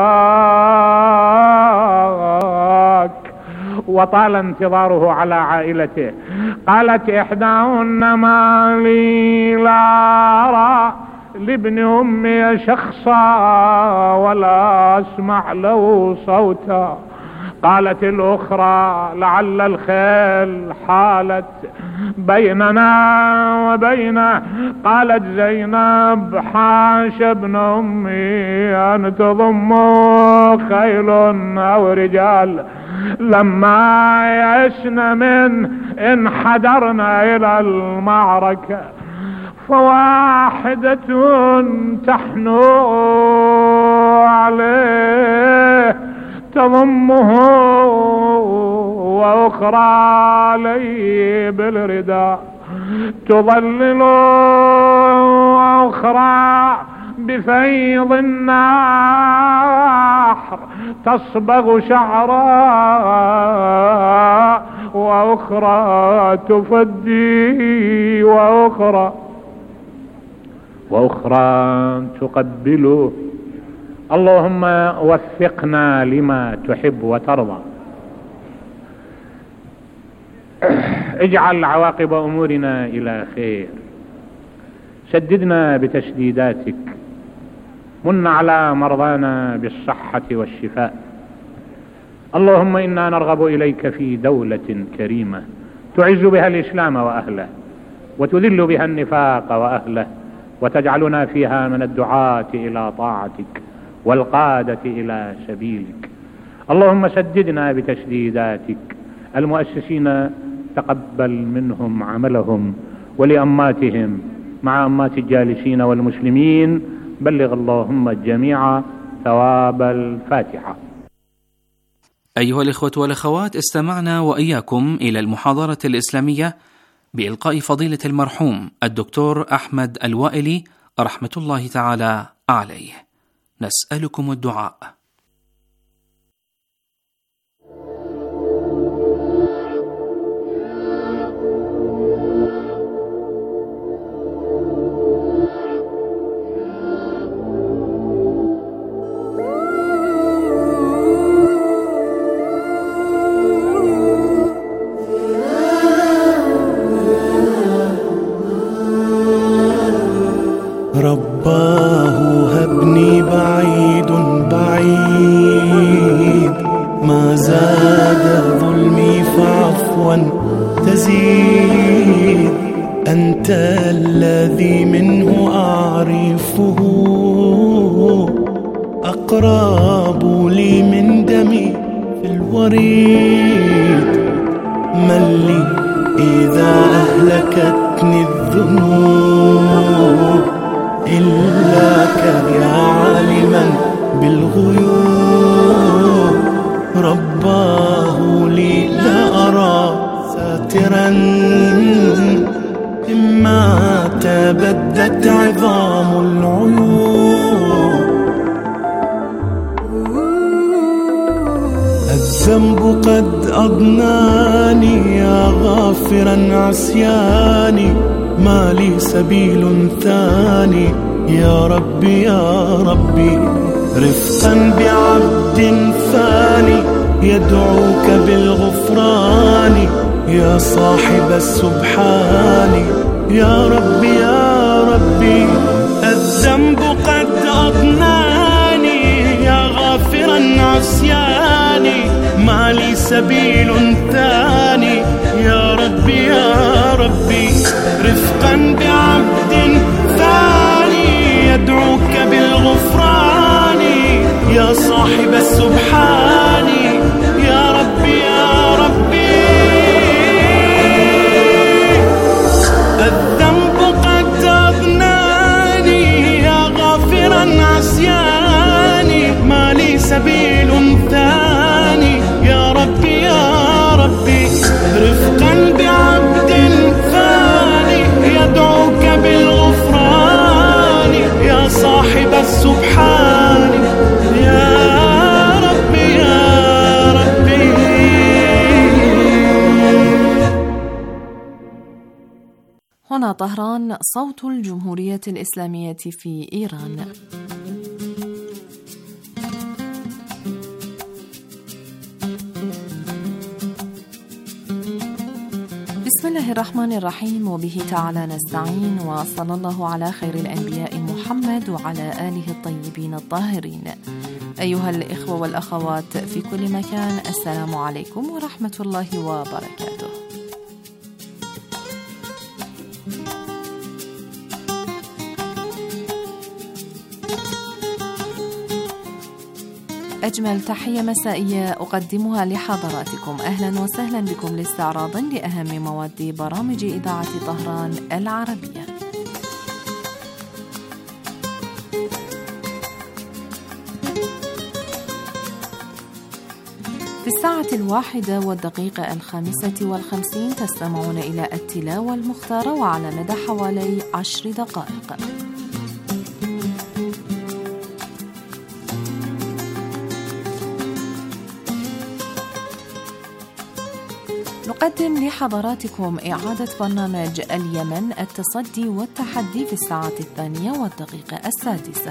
سواك. وطال انتظاره على عائلته. قالت إحداهن ما لي لا أرى لابن أمي شخصا ولا أسمع له صوتا. قالت الأخرى لعل الخيل حالت بيننا وبينه. قالت زينب حاش ابن أمي أن تضم خيل أو رجال لما يئسن من إن حضرنا إلى المعركة فواحدة تحنو عليه تضمه وأخرى عليه بالرداء تظلل وأخرى بفيض النحر تصبغ شعرا وأخرى تفدي وأخرى تقبله. اللهم وفقنا لما تحب وترضى، اجعل عواقب أمورنا إلى خير، سددنا بتسديداتك، من على مرضانا بالصحة والشفاء. اللهم إنا نرغب إليك في دولة كريمة تعز بها الإسلام وأهله وتذل بها النفاق وأهله، وتجعلنا فيها من الدعاة إلى طاعتك والقادة إلى سبيلك. اللهم سددنا بتسديداتك. المؤسسين تقبل منهم عملهم، ولأماتهم مع أمات الجالسين والمسلمين بلغ اللهم الجميع ثواب الفاتحة. أيها الإخوة والأخوات، استمعنا وإياكم إلى المحاضرة الإسلامية بإلقاء فضيلة المرحوم الدكتور أحمد الوائلي رحمة الله تعالى عليه. نسألكم الدعاء. رباه هبني بعيد بعيد، ما زاد ظلمي فعفوا تزيد. أنت الذي منه أعرفه أقرب لي من دمي في الوريد. من لي إذا أهلكتني الذنوب إلاك يا عالما بالغيوب. رباه لي لا أرى ساترا إما تبدت عظام العيوب. الذنب قد أضناني يا غافرا عصياني، ما لي سبيل ثاني يا ربي يا ربي. رفقا بعبد فاني يدعوك بالغفران، يا صاحب السبحان يا ربي يا ربي. الذنب قد أضناني يا غافرا عصياني، ما لي سبيل ثاني يا ربي يا ربي. رفقا بعبد ثاني يدعوك بالغفران، يا صاحب السبحان يا ربي يا ربي. الذنب قد أضناني يا غافرا عصياني، ما لي سبيل ثاني يا ربي يا ربي. رفقا بعبد ثاني يدعوك بالغفران، يا صاحب السبحان يا ربي يا ربي. هنا طهران، صوت الجمهورية الإسلامية في إيران. بسم الله الرحمن الرحيم، وبه تعالى نستعين، وصلى الله على خير الأنبياء محمد وعلى آله الطيبين الطاهرين. أيها الإخوة والأخوات في كل مكان، السلام عليكم ورحمة الله وبركاته. أجمل تحية مسائية أقدمها لحضراتكم. أهلا وسهلا بكم لاستعراض لأهم مواد برامج إذاعة طهران العربية. في الساعة 1:51 تستمعون إلى التلاوة المختارة، وعلى مدى حوالي 10 دقائق. نقدم لحضراتكم إعادة برنامج اليمن التصدي والتحدي في الساعة 2:06.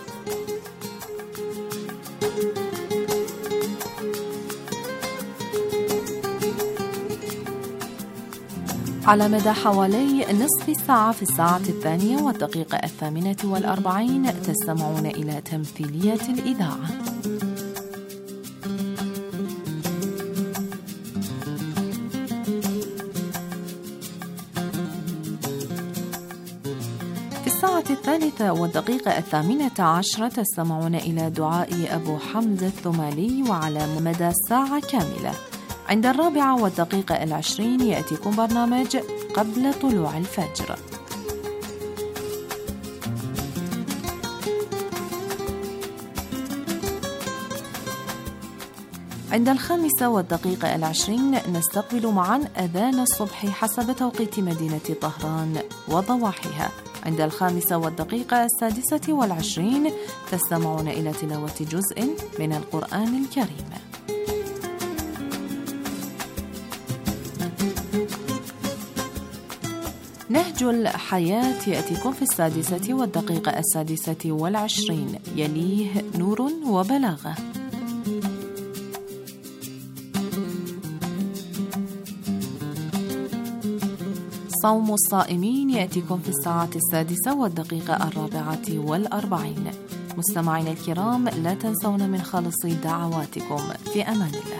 على مدى حوالي نصف ساعة في الساعة 2:48 تستمعون إلى تمثيلية الإذاعة. في الساعة 3:18 تستمعون إلى دعاء أبو حمد الثمالي، وعلى مدى ساعة كاملة. عند 4:20 يأتيكم برنامج قبل طلوع الفجر. عند 5:20 نستقبل معا أذان الصبح حسب توقيت مدينة طهران وضواحيها. عند 5:26 تستمعون إلى تلاوة جزء من القرآن الكريم. نهج الحياة يأتيكم في 6:26 يليه نور وبلاغة. صوم الصائمين يأتيكم في 6:40. مستمعين الكرام، لا تنسون من خالص دعواتكم. في أمان الله.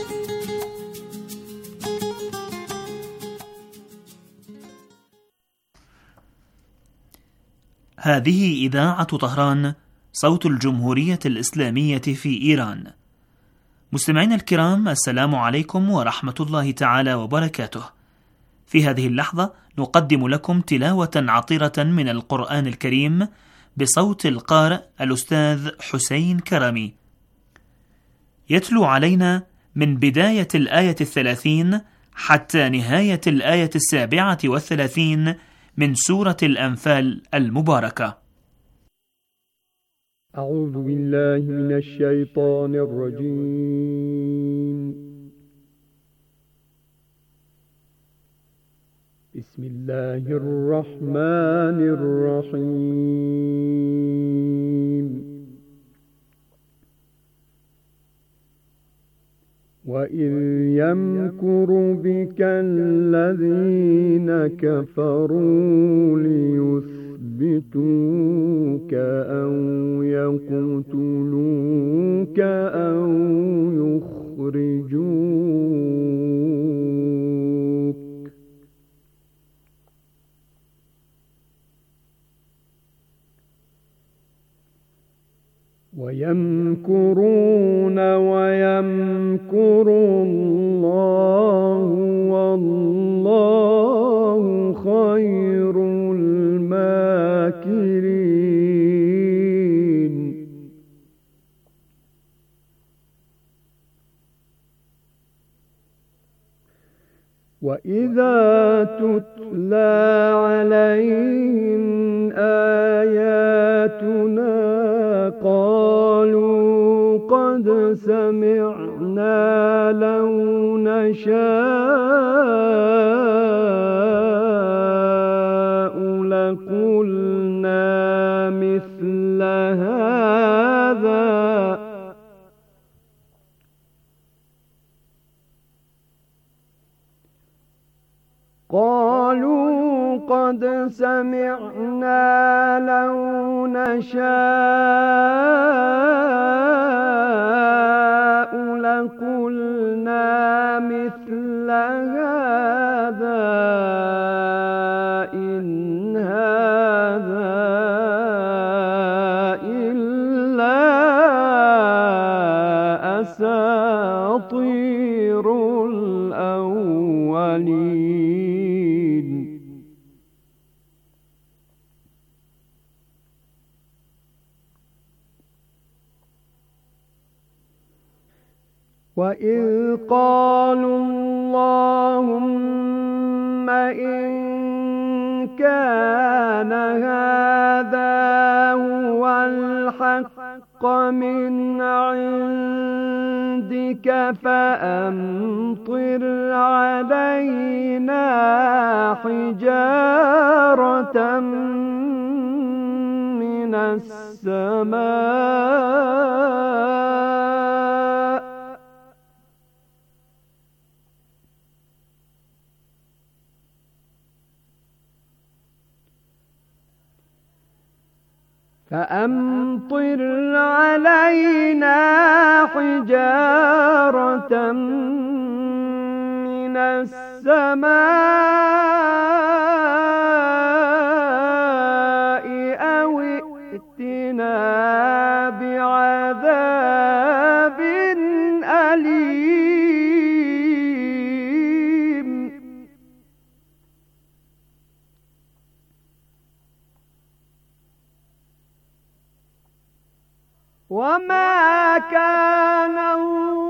هذه إذاعة طهران، صوت الجمهورية الإسلامية في إيران. مستمعين الكرام، السلام عليكم ورحمة الله تعالى وبركاته. في هذه اللحظة نقدم لكم تلاوة عطرة من القرآن الكريم بصوت القارئ الأستاذ حسين كرمي. يتلو علينا من بداية الآية 30 حتى نهاية الآية 37 من سورة الأنفال المباركة. أعوذ بالله من الشيطان الرجيم. بسم الله الرحمن الرحيم. وإذ يمكر بك الذين كفروا ليثبتوك أو يقتلوك أو يخرجوك. ويمكرون ويمكر الله والله خير الماكرين. وإذا تتلى عليهم آياتنا قالوا قد سمعنا لو نشاء لقلنا مثل هذا قالوا قد سمعنا لو نشاء لقلنا مثل هذا إن هذا إلا أساطير الأولين. وإذ قالوا اللهم إن كان هذا هو الحق من عندك فأمطر علينا حجارة من السماء فأمطر علينا حجارة من السماء أو ائتنا بعذاب أليم. وما كان الله